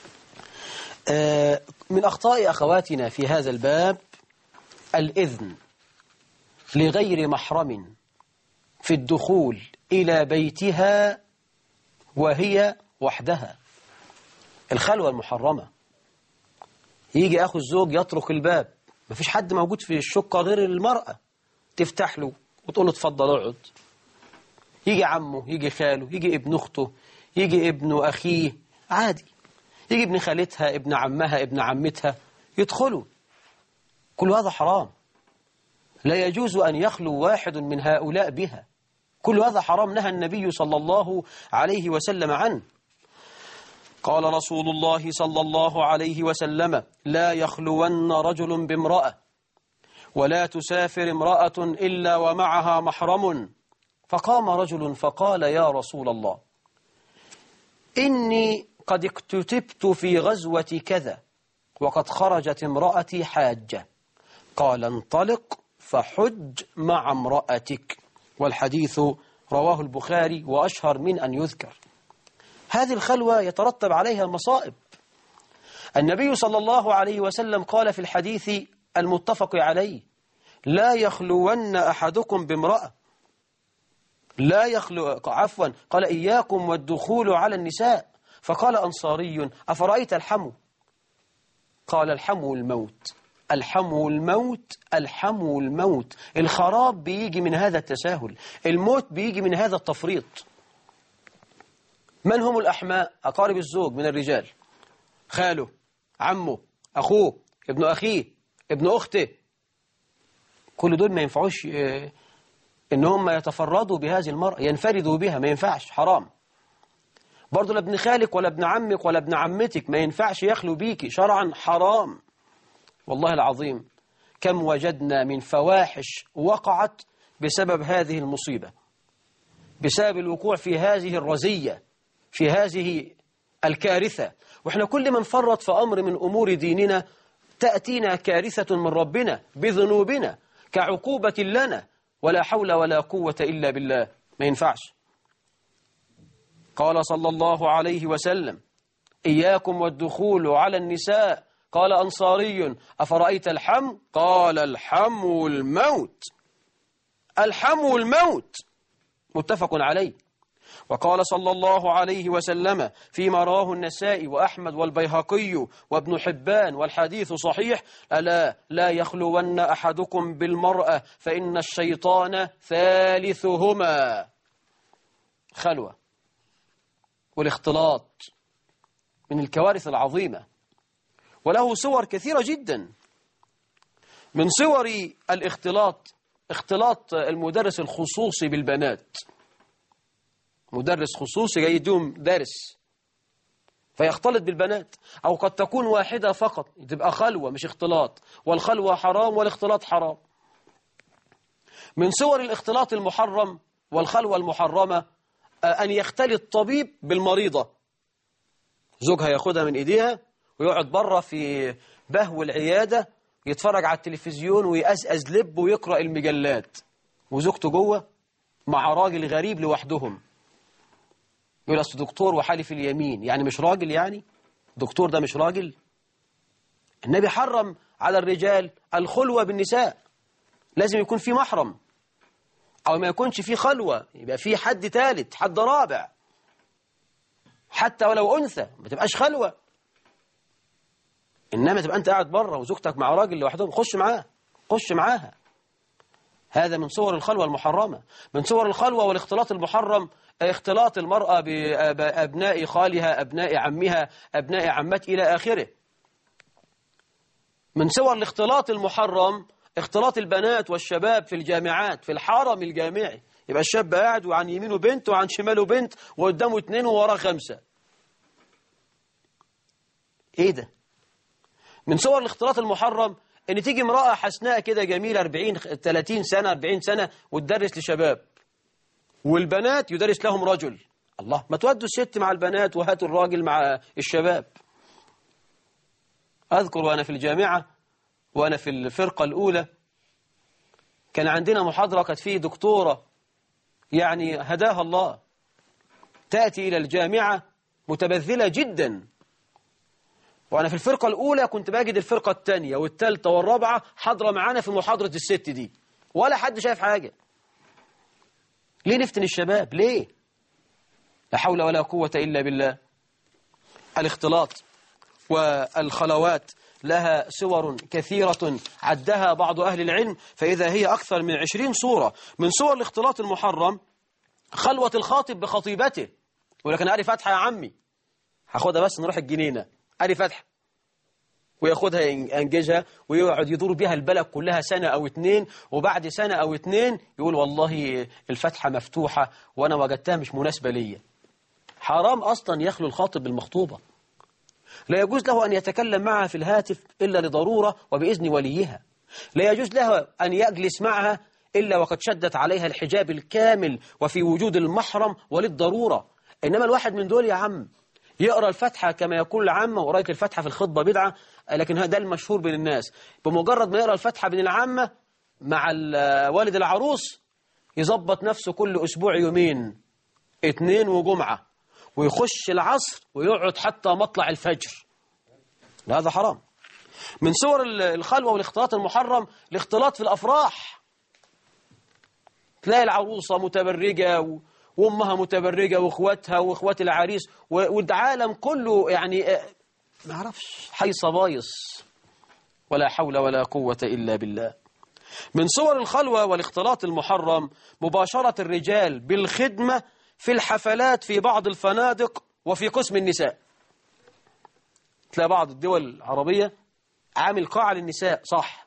من أخطاء أخواتنا في هذا الباب الإذن لغير محرم في الدخول إلى بيتها وهي وحدها، الخلوة المحرمة. يجي أخو الزوج يطرق الباب، مفيش حد موجود في الشقة غير المرأة، تفتح له وتقول له اتفضل اقعد. يجي عمه، يجي خاله، يجي ابن أخته، يجي ابن أخيه، عادي. يجي ابن خالتها، ابن عمها، ابن عمتها، يدخلوا. كل هذا حرام، لا يجوز أن يخلو واحد من هؤلاء بها. كل هذا حرام، نهى النبي صلى الله عليه وسلم عنه. قال رسول الله صلى الله عليه وسلم: لا يخلون رجل بامرأة، ولا تسافر امرأة إلا ومعها محرم. فقام رجل فقال: يا رسول الله، إني قد اكتتبت في غزوة كذا وقد خرجت امرأتي حاجة. قال: انطلق فحج مع امرأتك. والحديث رواه البخاري وأشهر من أن يذكر. هذه الخلوة يترتب عليها مصائب. النبي صلى الله عليه وسلم قال في الحديث المتفق عليه: لا يخلون أحدكم بامرأة، لا يخلو، عفوا، قال: إياكم والدخول على النساء. فقال أنصاري: أفرأيت الحمو؟ قال: الحمو الموت، الحمو الموت، الحمو الموت. الخراب بيجي من هذا التساهل، الموت بيجي من هذا التفريط. من هم الأحماء؟ أقارب الزوج من الرجال، خاله، عمه، أخوه، ابن أخيه، ابن أخته. كل دول ما ينفعوش إن هم يتفردوا بهذه المرأة، ينفردوا بها، ما ينفعش، حرام. برضو لا ابن خالك ولا ابن عمك ولا ابن عمتك ما ينفعش يخلو بيكي، شرعا حرام. والله العظيم كم وجدنا من فواحش وقعت بسبب هذه المصيبة، بسبب الوقوع في هذه الرزية، في هذه الكارثة. وإحنا كل من فرط في أمر من أمور ديننا تأتينا كارثة من ربنا بذنوبنا كعقوبة لنا، ولا حول ولا قوة إلا بالله. ما ينفعش. قال صلى الله عليه وسلم: إياكم والدخول على النساء. قال أنصاري: أفرأيت الحمو؟ قال: الحمو الموت، الحمو الموت، متفق عليه. وقال صلى الله عليه وسلم فيما رواه النسائي وأحمد والبيهقي وابن حبان والحديث صحيح: ألا لا يخلون أحدكم بالمرأة فإن الشيطان ثالثهما. خلوة والاختلاط من الكوارث العظيمة، وله صور كثيرة جدا. من صور الاختلاط اختلاط المدرس الخصوصي بالبنات. مدرس خصوصي جاي يديهم درس فيختلط بالبنات، أو قد تكون واحدة فقط، تبقى خلوة مش اختلاط، والخلوة حرام والاختلاط حرام. من صور الاختلاط المحرم والخلوة المحرمة أن يختلط طبيب بالمريضة، زوجها ياخدها من إيديها ويقعد بره في بهو العيادة يتفرج على التلفزيون ويقزقز لب ويقرأ المجلات، وزوجته جوه مع راجل غريب لوحدهم. يقول أصل دكتور وحالف اليمين، يعني مش راجل؟ يعني دكتور ده مش راجل؟ النبي حرم على الرجال الخلوة بالنساء، لازم يكون في محرم، أو ما يكونش في خلوة، يبقى في حد ثالث، حد رابع، حتى ولو أنثى ما تبقاش خلوة. إنما تبقى أنت قاعد بره وزوجتك مع راجل لوحدهم، خش معاه، خش معاها. هذا من صور الخلوة المحرمة. من صور الخلوة والاختلاط المحرم اختلاط المرأة بأبناء خالها، أبناء عمها، أبناء عمات إلى آخره. من صور الاختلاط المحرم اختلاط البنات والشباب في الجامعات، في الحرم الجامعي، يبقى الشاب قاعد وعن يمينه بنت وعن شماله بنت وقدامه 2 ووراه 5. ايه ده؟ من صور الاختلاط المحرم ان تيجي امرأة حسناء كده جميلة 30 سنة 40 سنة وتدرس لشباب، والبنات يدرس لهم رجل. الله، ما تودوا الست مع البنات وهاتوا الراجل مع الشباب. أذكر وأنا في الجامعة وأنا في الفرقة الأولى كان عندنا محاضرة كانت فيه دكتورة يعني هداها الله، تأتي إلى الجامعة متبذلة جدا، وأنا في الفرقة الأولى كنت بجد الفرقة الثانية والثالثة والرابعة حاضرة معانا في محاضرة الست دي، ولا حد شايف حاجة. ليه نفتن الشباب؟ ليه؟ لا حول ولا قوة إلا بالله. الاختلاط والخلوات لها صور كثيرة عدها بعض أهل العلم، فإذا هي أكثر من 20 صورة. من صور الاختلاط المحرم خلوة الخاطب بخطيبته، يقول لك أنا قاري فاتحة يا عمي، هاخدها بس نروح الجنينة، قاري فاتحة، وياخدها ينجزها ويقعد يدور بها البلد كلها سنة أو 2، وبعد سنة أو 2 يقول والله الفاتحة مفتوحة وأنا وجدتها مش مناسبة ليا. حرام أصلا يخلو الخاطب بالمخطوبة، لا يجوز له أن يتكلم معها في الهاتف إلا لضرورة وبإذن وليها، لا يجوز له أن يجلس معها إلا وقد شدت عليها الحجاب الكامل وفي وجود المحرم وللضرورة. إنما الواحد من دول يا عم يقرأ الفاتحة كما يقول العامة، وقراءة الفاتحة في الخطبة بدعة، لكن هذا المشهور بين الناس. بمجرد ما يقرأ الفاتحة بين العامة مع والد العروس يظبط نفسه كل أسبوع يومين، 2 وجمعة، ويخش العصر ويقعد حتى مطلع الفجر. هذا حرام. من صور الخلوة والاختلاط المحرم الاختلاط في الأفراح، تلاقي العروسة متبرجة وأمها متبرجة وإخواتها وإخوات العريس والعالم كله يعني ما أعرفش حيص بايص، ولا حول ولا قوة إلا بالله. من صور الخلوة والاختلاط المحرم مباشرة الرجال بالخدمة في الحفلات في بعض الفنادق وفي قسم النساء. تلاقي بعض الدول العربية عامل قاعة للنساء صح،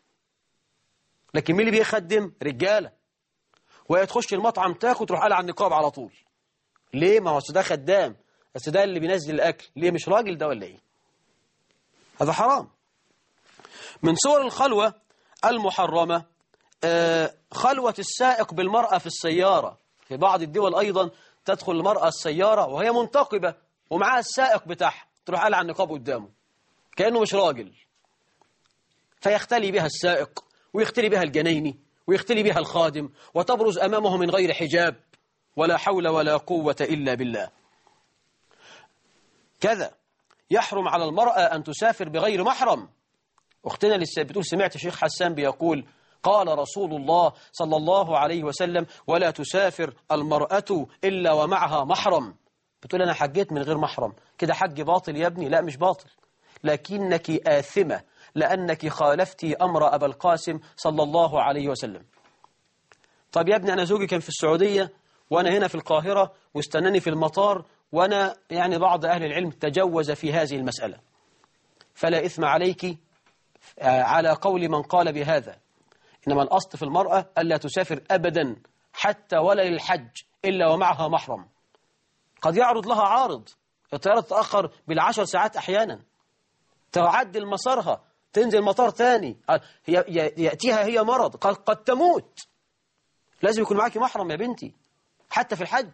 لكن مين اللي بيخدم؟ رجالة. وهي تخش المطعم تاكل تروح قالع على النقاب على طول. ليه؟ ما هو ده خدام، بس ده اللي بينزل الأكل. ليه؟ مش راجل ده ولا إيه؟ هذا حرام. من صور الخلوة المحرمة خلوة السائق بالمرأة في السيارة. في بعض الدول أيضا تدخل المرأة السيارة وهي منتقبة ومعها السائق بتاعها، تروح قالع على النقاب قدامه كأنه مش راجل، فيختلي بها السائق ويختلي بها الجنيني ويختلي بها الخادم وتبرز أمامه من غير حجاب، ولا حول ولا قوة إلا بالله. كذا يحرم على المرأة أن تسافر بغير محرم. أختنا لسه بتقول سمعت الشيخ حسان بيقول قال رسول الله صلى الله عليه وسلم ولا تسافر المرأة إلا ومعها محرم. بتقول أنا حجيت من غير محرم، كده حج باطل يا ابني؟ لا مش باطل، لكنك آثمة لأنك خالفتي أمر أبا القاسم صلى الله عليه وسلم. طب يا ابني أنا زوجي كان في السعودية وأنا هنا في القاهرة واستناني في المطار، وأنا يعني بعض أهل العلم تجوز في هذه المسألة، فلا إثم عليك على قول من قال بهذا. إنما الأصل في المرأة ألا تسافر أبدا حتى ولا للحج إلا ومعها محرم. قد يعرض لها عارض، الطيارة تتأخر بال10 ساعات أحيانا، تعدل مسارها، تنزل مطار ثاني، يأتيها هي مرض، قد تموت. لازم يكون معك محرم يا بنتي حتى في الحج.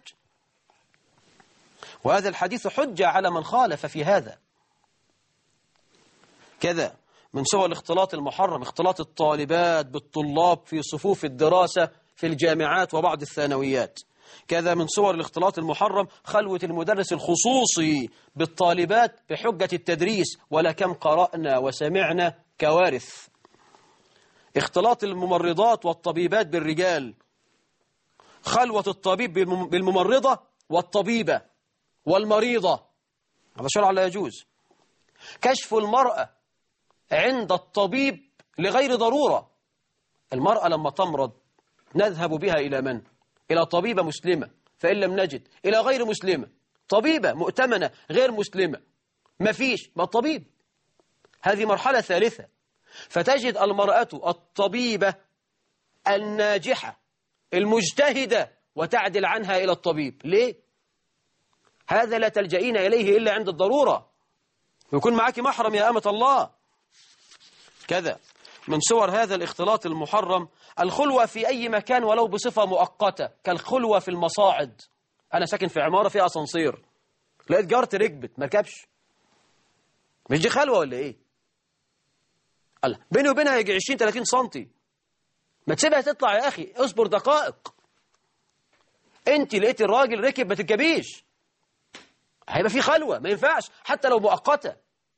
وهذا الحديث حجة على من خالف في هذا. كذا من صور الاختلاط المحرم اختلاط الطالبات بالطلاب في صفوف الدراسة في الجامعات وبعض الثانويات. كذا من صور الاختلاط المحرم خلوة المدرس الخصوصي بالطالبات بحجة التدريس، ولكم قرأنا وسمعنا كوارث. اختلاط الممرضات والطبيبات بالرجال، خلوة الطبيب بالممرضة والطبيبة والمريضة، هذا شرعا لا يجوز. كشف المرأة عند الطبيب لغير ضرورة. المرأة لما تمرض نذهب بها إلى من؟ إلى طبيبة مسلمة، فإن لم نجد إلى غير مسلمة، طبيبة مؤتمنة غير مسلمة، ما فيش ما الطبيب. هذه مرحلة ثالثة. فتجد المرأة الطبيبة الناجحة المجتهدة وتعدل عنها إلى الطبيب. ليه؟ هذا لا تلجئين إليه إلا عند الضرورة، ويكون معك محرم يا أمة الله. كذا من صور هذا الاختلاط المحرم الخلوة في أي مكان ولو بصفة مؤقتة، كالخلوة في المصاعد. أنا ساكن في عمارة فيها أسانسير، لقيت جارتي ركبت ما ركبش، مش دي خلوة ولا إيه؟ الله، بيني وبينها يجي 20-30 سنتي، ما تسيبها تطلع يا أخي، اصبر دقائق. أنت لقيت الراجل ركب ما تركبيش، هيبقى في خلوة، ما ينفعش حتى لو مؤقتة.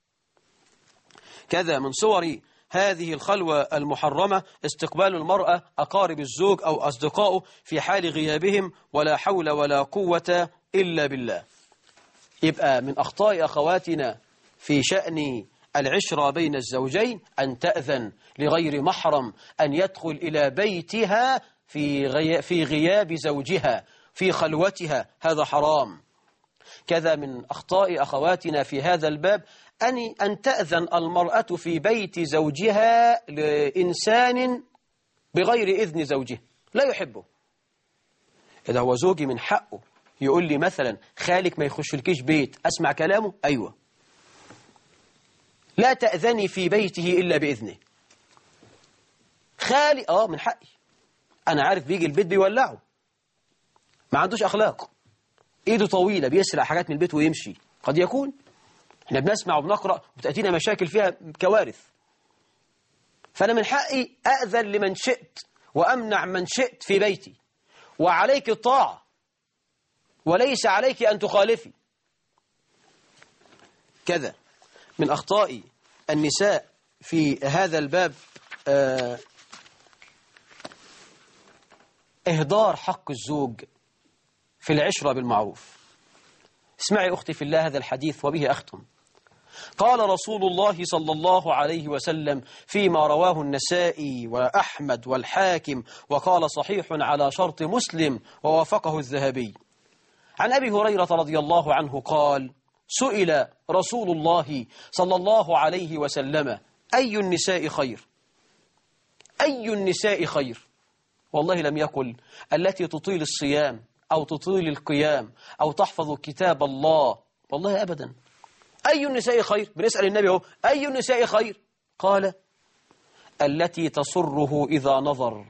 كذا من صور هذه الخلوة المحرمة استقبال المرأة أقارب الزوج أو أصدقائه في حال غيابهم، ولا حول ولا قوة إلا بالله. يبقى من أخطاء أخواتنا في شأن العشرة بين الزوجين أن تأذن لغير محرم أن يدخل إلى بيتها في غياب زوجها في خلوتها، هذا حرام. كذا من أخطاء أخواتنا في هذا الباب أن تأذن المرأة في بيت زوجها لإنسان بغير إذن زوجه لا يحبه. إذا هو زوجي من حقه يقول لي مثلا خالك ما يخش لكيش بيت، أسمع كلامه؟ أيوة. لا تأذني في بيته إلا بإذنه. خالي من حقي، أنا عارف بيجي البيت بيولعه، ما عندوش أخلاق، إيده طويلة بيسرق حاجات من البيت ويمشي، قد يكون. احنا بنسمع وبنقرأ وبتأتينا مشاكل فيها كوارث. فأنا من حقي أأذن لمن شئت وأمنع من شئت في بيتي، وعليك الطاعة وليس عليك أن تخالفي. كذا من أخطاء النساء في هذا الباب إهدار حق الزوج في العشرة بالمعروف. اسمعي أختي في الله هذا الحديث وبه أختم. قال رسول الله صلى الله عليه وسلم فيما رواه النسائي وأحمد والحاكم، وقال صحيح على شرط مسلم ووافقه الذهبي، عن أبي هريرة رضي الله عنه قال: سئل رسول الله صلى الله عليه وسلم أي النساء خير؟ أي النساء خير؟ والله لم يقل التي تطيل الصيام أو تطيل القيام أو تحفظ كتاب الله، والله أبدا. أي النساء خير؟ بنسأل النبي هو أي النساء خير؟ قال: التي تسره إذا نظر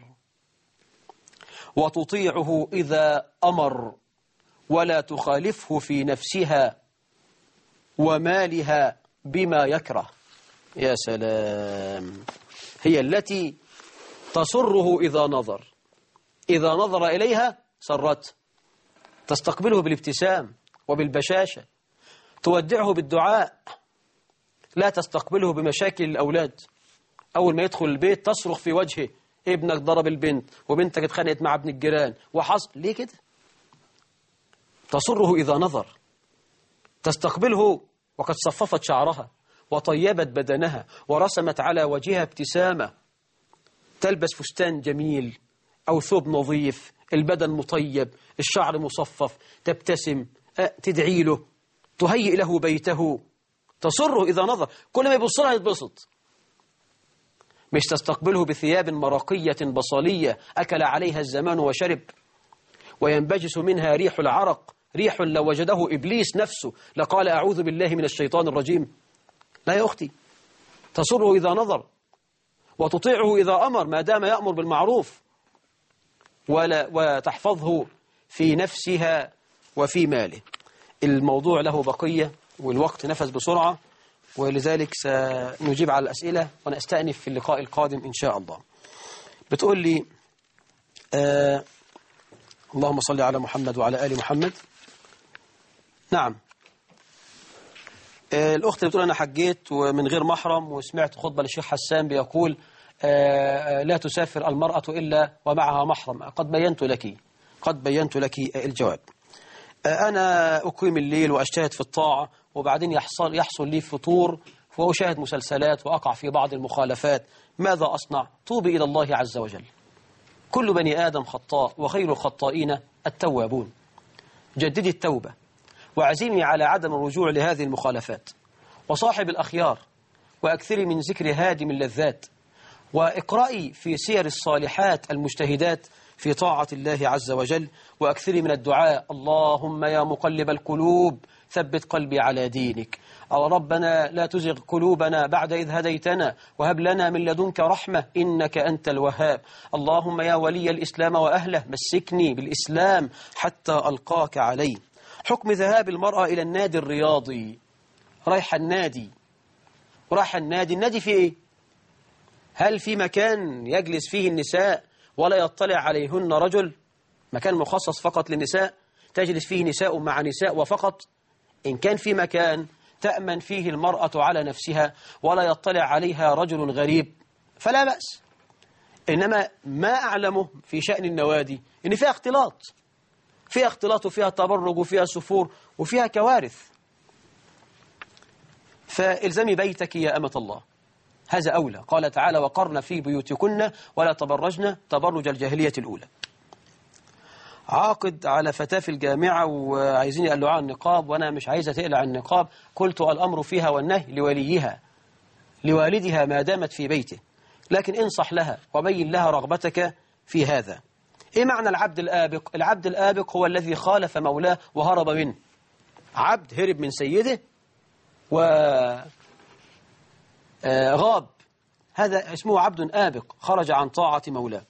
وتطيعه إذا أمر ولا تخالفه في نفسها ومالها بما يكره. يا سلام، هي التي تسره إذا نظر، إذا نظر إليها سرت، تستقبله بالابتسام وبالبشاشة، تودعه بالدعاء، لا تستقبله بمشاكل الأولاد. أول ما يدخل البيت تصرخ في وجهه: ابنك ضرب البنت، وبنتك اتخانقت مع ابن الجيران، وحصل ليه كده؟ تسره إذا نظر، تستقبله وقد صففت شعرها وطيبت بدنها ورسمت على وجهها ابتسامة، تلبس فستان جميل أو ثوب نظيف، البدن مطيب، الشعر مصفف، تبتسم، تدعي له، تهيئ له بيته، تسره إذا نظر، كل ما يبص لها يتبسط. مش تستقبله بثياب مرقية بصلية أكل عليها الزمان وشرب وينبجس منها ريح العرق، ريح لو وجده إبليس نفسه لقال أعوذ بالله من الشيطان الرجيم. لا يا أختي، تسره إذا نظر وتطيعه إذا أمر ما دام يأمر بالمعروف، وتحفظه في نفسها وفي ماله. الموضوع له بقية والوقت نفذ بسرعة، ولذلك سنجيب على الأسئلة ونستأنف في اللقاء القادم إن شاء الله. بتقول لي اللهم صل على محمد وعلى آل محمد. نعم، الأخت اللي بتقول أنا حجيت ومن غير محرم وسمعت خطبة للشيخ حسان بيقول لا تسافر المرأة إلا ومعها محرم. قد بينت لك الجواب. أنا أقيم الليل وأجتهد في الطاعة، وبعدين يحصل لي فطور وأشاهد مسلسلات وأقع في بعض المخالفات. ماذا أصنع؟ توبي إلى الله عز وجل. كل بني آدم خطاء وخير الخطائين التوابون. جددي التوبة وعزيمي على عدم الرجوع لهذه المخالفات، وصاحب الأخيار، وأكثري من ذكر هادم اللذات، واقرأي في سير الصالحات المجتهدات في طاعة الله عز وجل، وأكثري من الدعاء اللهم يا مقلب القلوب ثبت قلبي على دينك. ربنا لا تزغ قلوبنا بعد إذ هديتنا وهب لنا من لدنك رحمة إنك أنت الوهاب. اللهم يا ولي الإسلام وأهله مسكني بالإسلام حتى ألقاك عليه. حكم ذهاب المرأة إلى النادي الرياضي. رايحة النادي النادي فيه إيه؟ هل في مكان يجلس فيه النساء ولا يطلع عليهن رجل؟ مكان مخصص فقط للنساء تجلس فيه نساء مع نساء وفقط؟ إن كان في مكان تأمن فيه المرأة على نفسها ولا يطلع عليها رجل غريب فلا بأس. إنما ما أعلمه في شأن النوادي إن فيها اختلاط وفيها تبرج وفيها سفور وفيها كوارث. فإلزمي بيتك يا أمة الله، هذا أولى. قال تعالى وقرن في بيوتكن ولا تبرجن تبرج الجاهلية الأولى. عاقد على فتاة في الجامعة وعايزين يقلعوا عن النقاب وأنا مش عايزة تقلع النقاب. قلت الأمر فيها والنهي لوليها لوالدها ما دامت في بيته، لكن انصح لها وبين لها رغبتك في هذا. إيه معنى العبد الآبق؟ العبد الآبق هو الذي خالف مولاه وهرب منه. عبد هرب من سيده وغاب، هذا اسمه عبد آبق، خرج عن طاعة مولاه.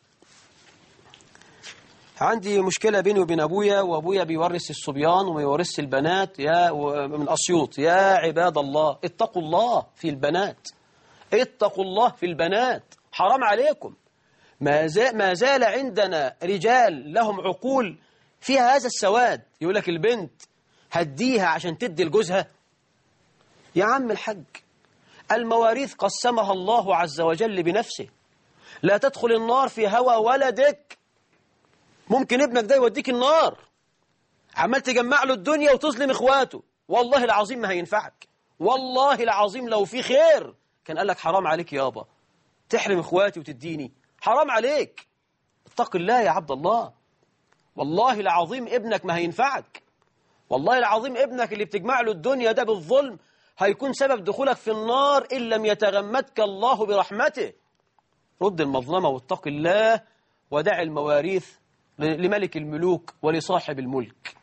عندي مشكلة بيني وبين أبويا، وأبويا بيورث الصبيان وما يورث البنات من أسيوط. يا عباد الله اتقوا الله في البنات، اتقوا الله في البنات، حرام عليكم. ما زال عندنا رجال لهم عقول فيها هذا السواد، يقول لك البنت هديها عشان تدي لجوزها. يا عم الحج، المواريث قسمها الله عز وجل بنفسه. لا تدخل النار في هوى ولدك، ممكن ابنك ده يوديك النار. عمال تجمع له الدنيا وتظلم اخواته، والله العظيم ما هينفعك. والله العظيم لو في خير كان قال لك حرام عليك يابا تحرم اخواتي وتديني، حرام عليك. اتق الله يا عبد الله. والله العظيم ابنك ما هينفعك. والله العظيم ابنك اللي بتجمع له الدنيا ده بالظلم هيكون سبب دخولك في النار إن لم يتغمدك الله برحمته. رد المظلمة واتق الله ودع المواريث لملك الملوك ولصاحب الملك.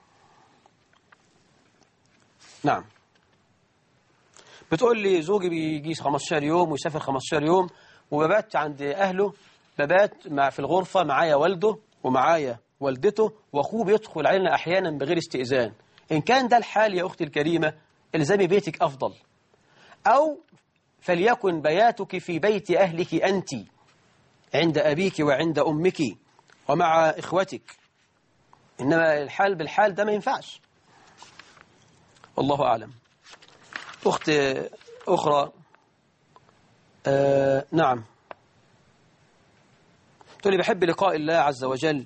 نعم. بتقول لي زوجي بيجي 15 يوم ويسافر 15 يوم وببات عند أهله، ببات في الغرفة معايا والده ومعايا والدته، وأخوه بيدخل علينا أحيانا بغير استئذان. إن كان ده الحال يا أختي الكريمة الزمي بيتك أفضل، أو فليكن بياتك في بيت أهلك أنت عند أبيك وعند أمك ومع إخوتك. إنما الحال بالحال ده ما ينفعش. والله أعلم. أخت أخرى نعم تقول لي بحب لقاء الله عز وجل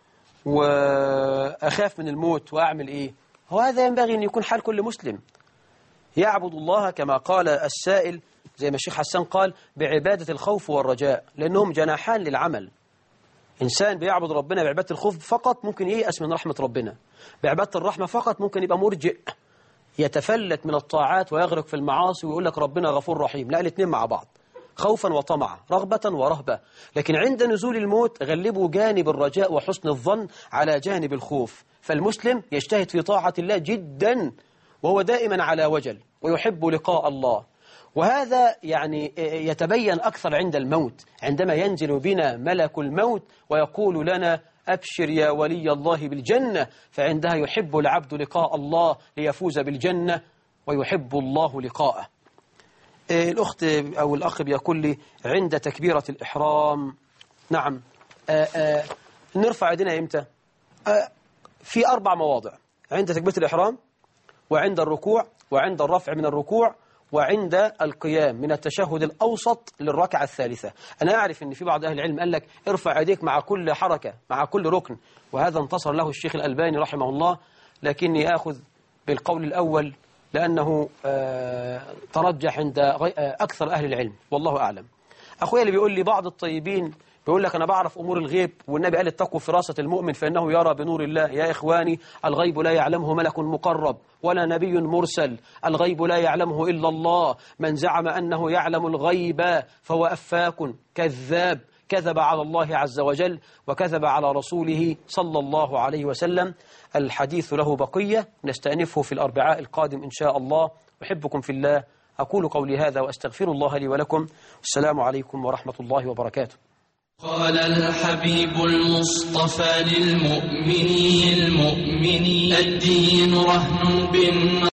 وأخاف من الموت وأعمل إيه؟ هو هذا ينبغي أن يكون حال كل مسلم. يعبد الله كما قال السائل، زي ما الشيخ حسان قال، بعبادة الخوف والرجاء، لأنهم جناحان للعمل. إنسان بيعبد ربنا بعبادة الخوف فقط ممكن ييأس من رحمة ربنا، بعبادة الرحمة فقط ممكن يبقى مرجئ يتفلت من الطاعات ويغرق في المعاصي ويقول لك ربنا غفور رحيم. لا، الاثنين مع بعض، خوفا وطمعا، رغبة ورهبة. لكن عند نزول الموت غلبوا جانب الرجاء وحسن الظن على جانب الخوف. فالمسلم يجتهد في طاعة الله جدا وهو دائما على وجل ويحب لقاء الله. وهذا يعني يتبين أكثر عند الموت، عندما ينزل بنا ملك الموت ويقول لنا أبشر يا ولي الله بالجنة، فعندها يحب العبد لقاء الله ليفوز بالجنة ويحب الله لقاءه. الأخت أو الأخ بيقول لي عند تكبيرة الإحرام. نعم. نرفع يدنا إمتى؟ في 4 مواضع: عند تكبيرة الإحرام، وعند الركوع، وعند الرفع من الركوع، وعند القيام من التشهد الأوسط للركعة الثالثة. أنا أعرف أن في بعض أهل العلم قال لك ارفع يديك مع كل حركة مع كل ركن، وهذا انتصر له الشيخ الألباني رحمه الله، لكني آخذ بالقول الأول لأنه ترجح عند أكثر أهل العلم، والله أعلم. أخويا اللي بيقول لي بعض الطيبين بيقول لك أنا بعرف أمور الغيب، والنبي قال اتقوا فراسة المؤمن فإنه يرى بنور الله. يا إخواني، الغيب لا يعلمه ملك مقرب ولا نبي مرسل، الغيب لا يعلمه إلا الله. من زعم أنه يعلم الغيب فهو أفاك كذاب، كذب على الله عز وجل وكذب على رسوله صلى الله عليه وسلم. الحديث له بقية نستأنفه في الأربعاء القادم إن شاء الله. أحبكم في الله، أقول قولي هذا وأستغفر الله لي ولكم. السلام عليكم ورحمة الله وبركاته. قال الحبيب المصطفى للمؤمنين الدين رهن بالنصر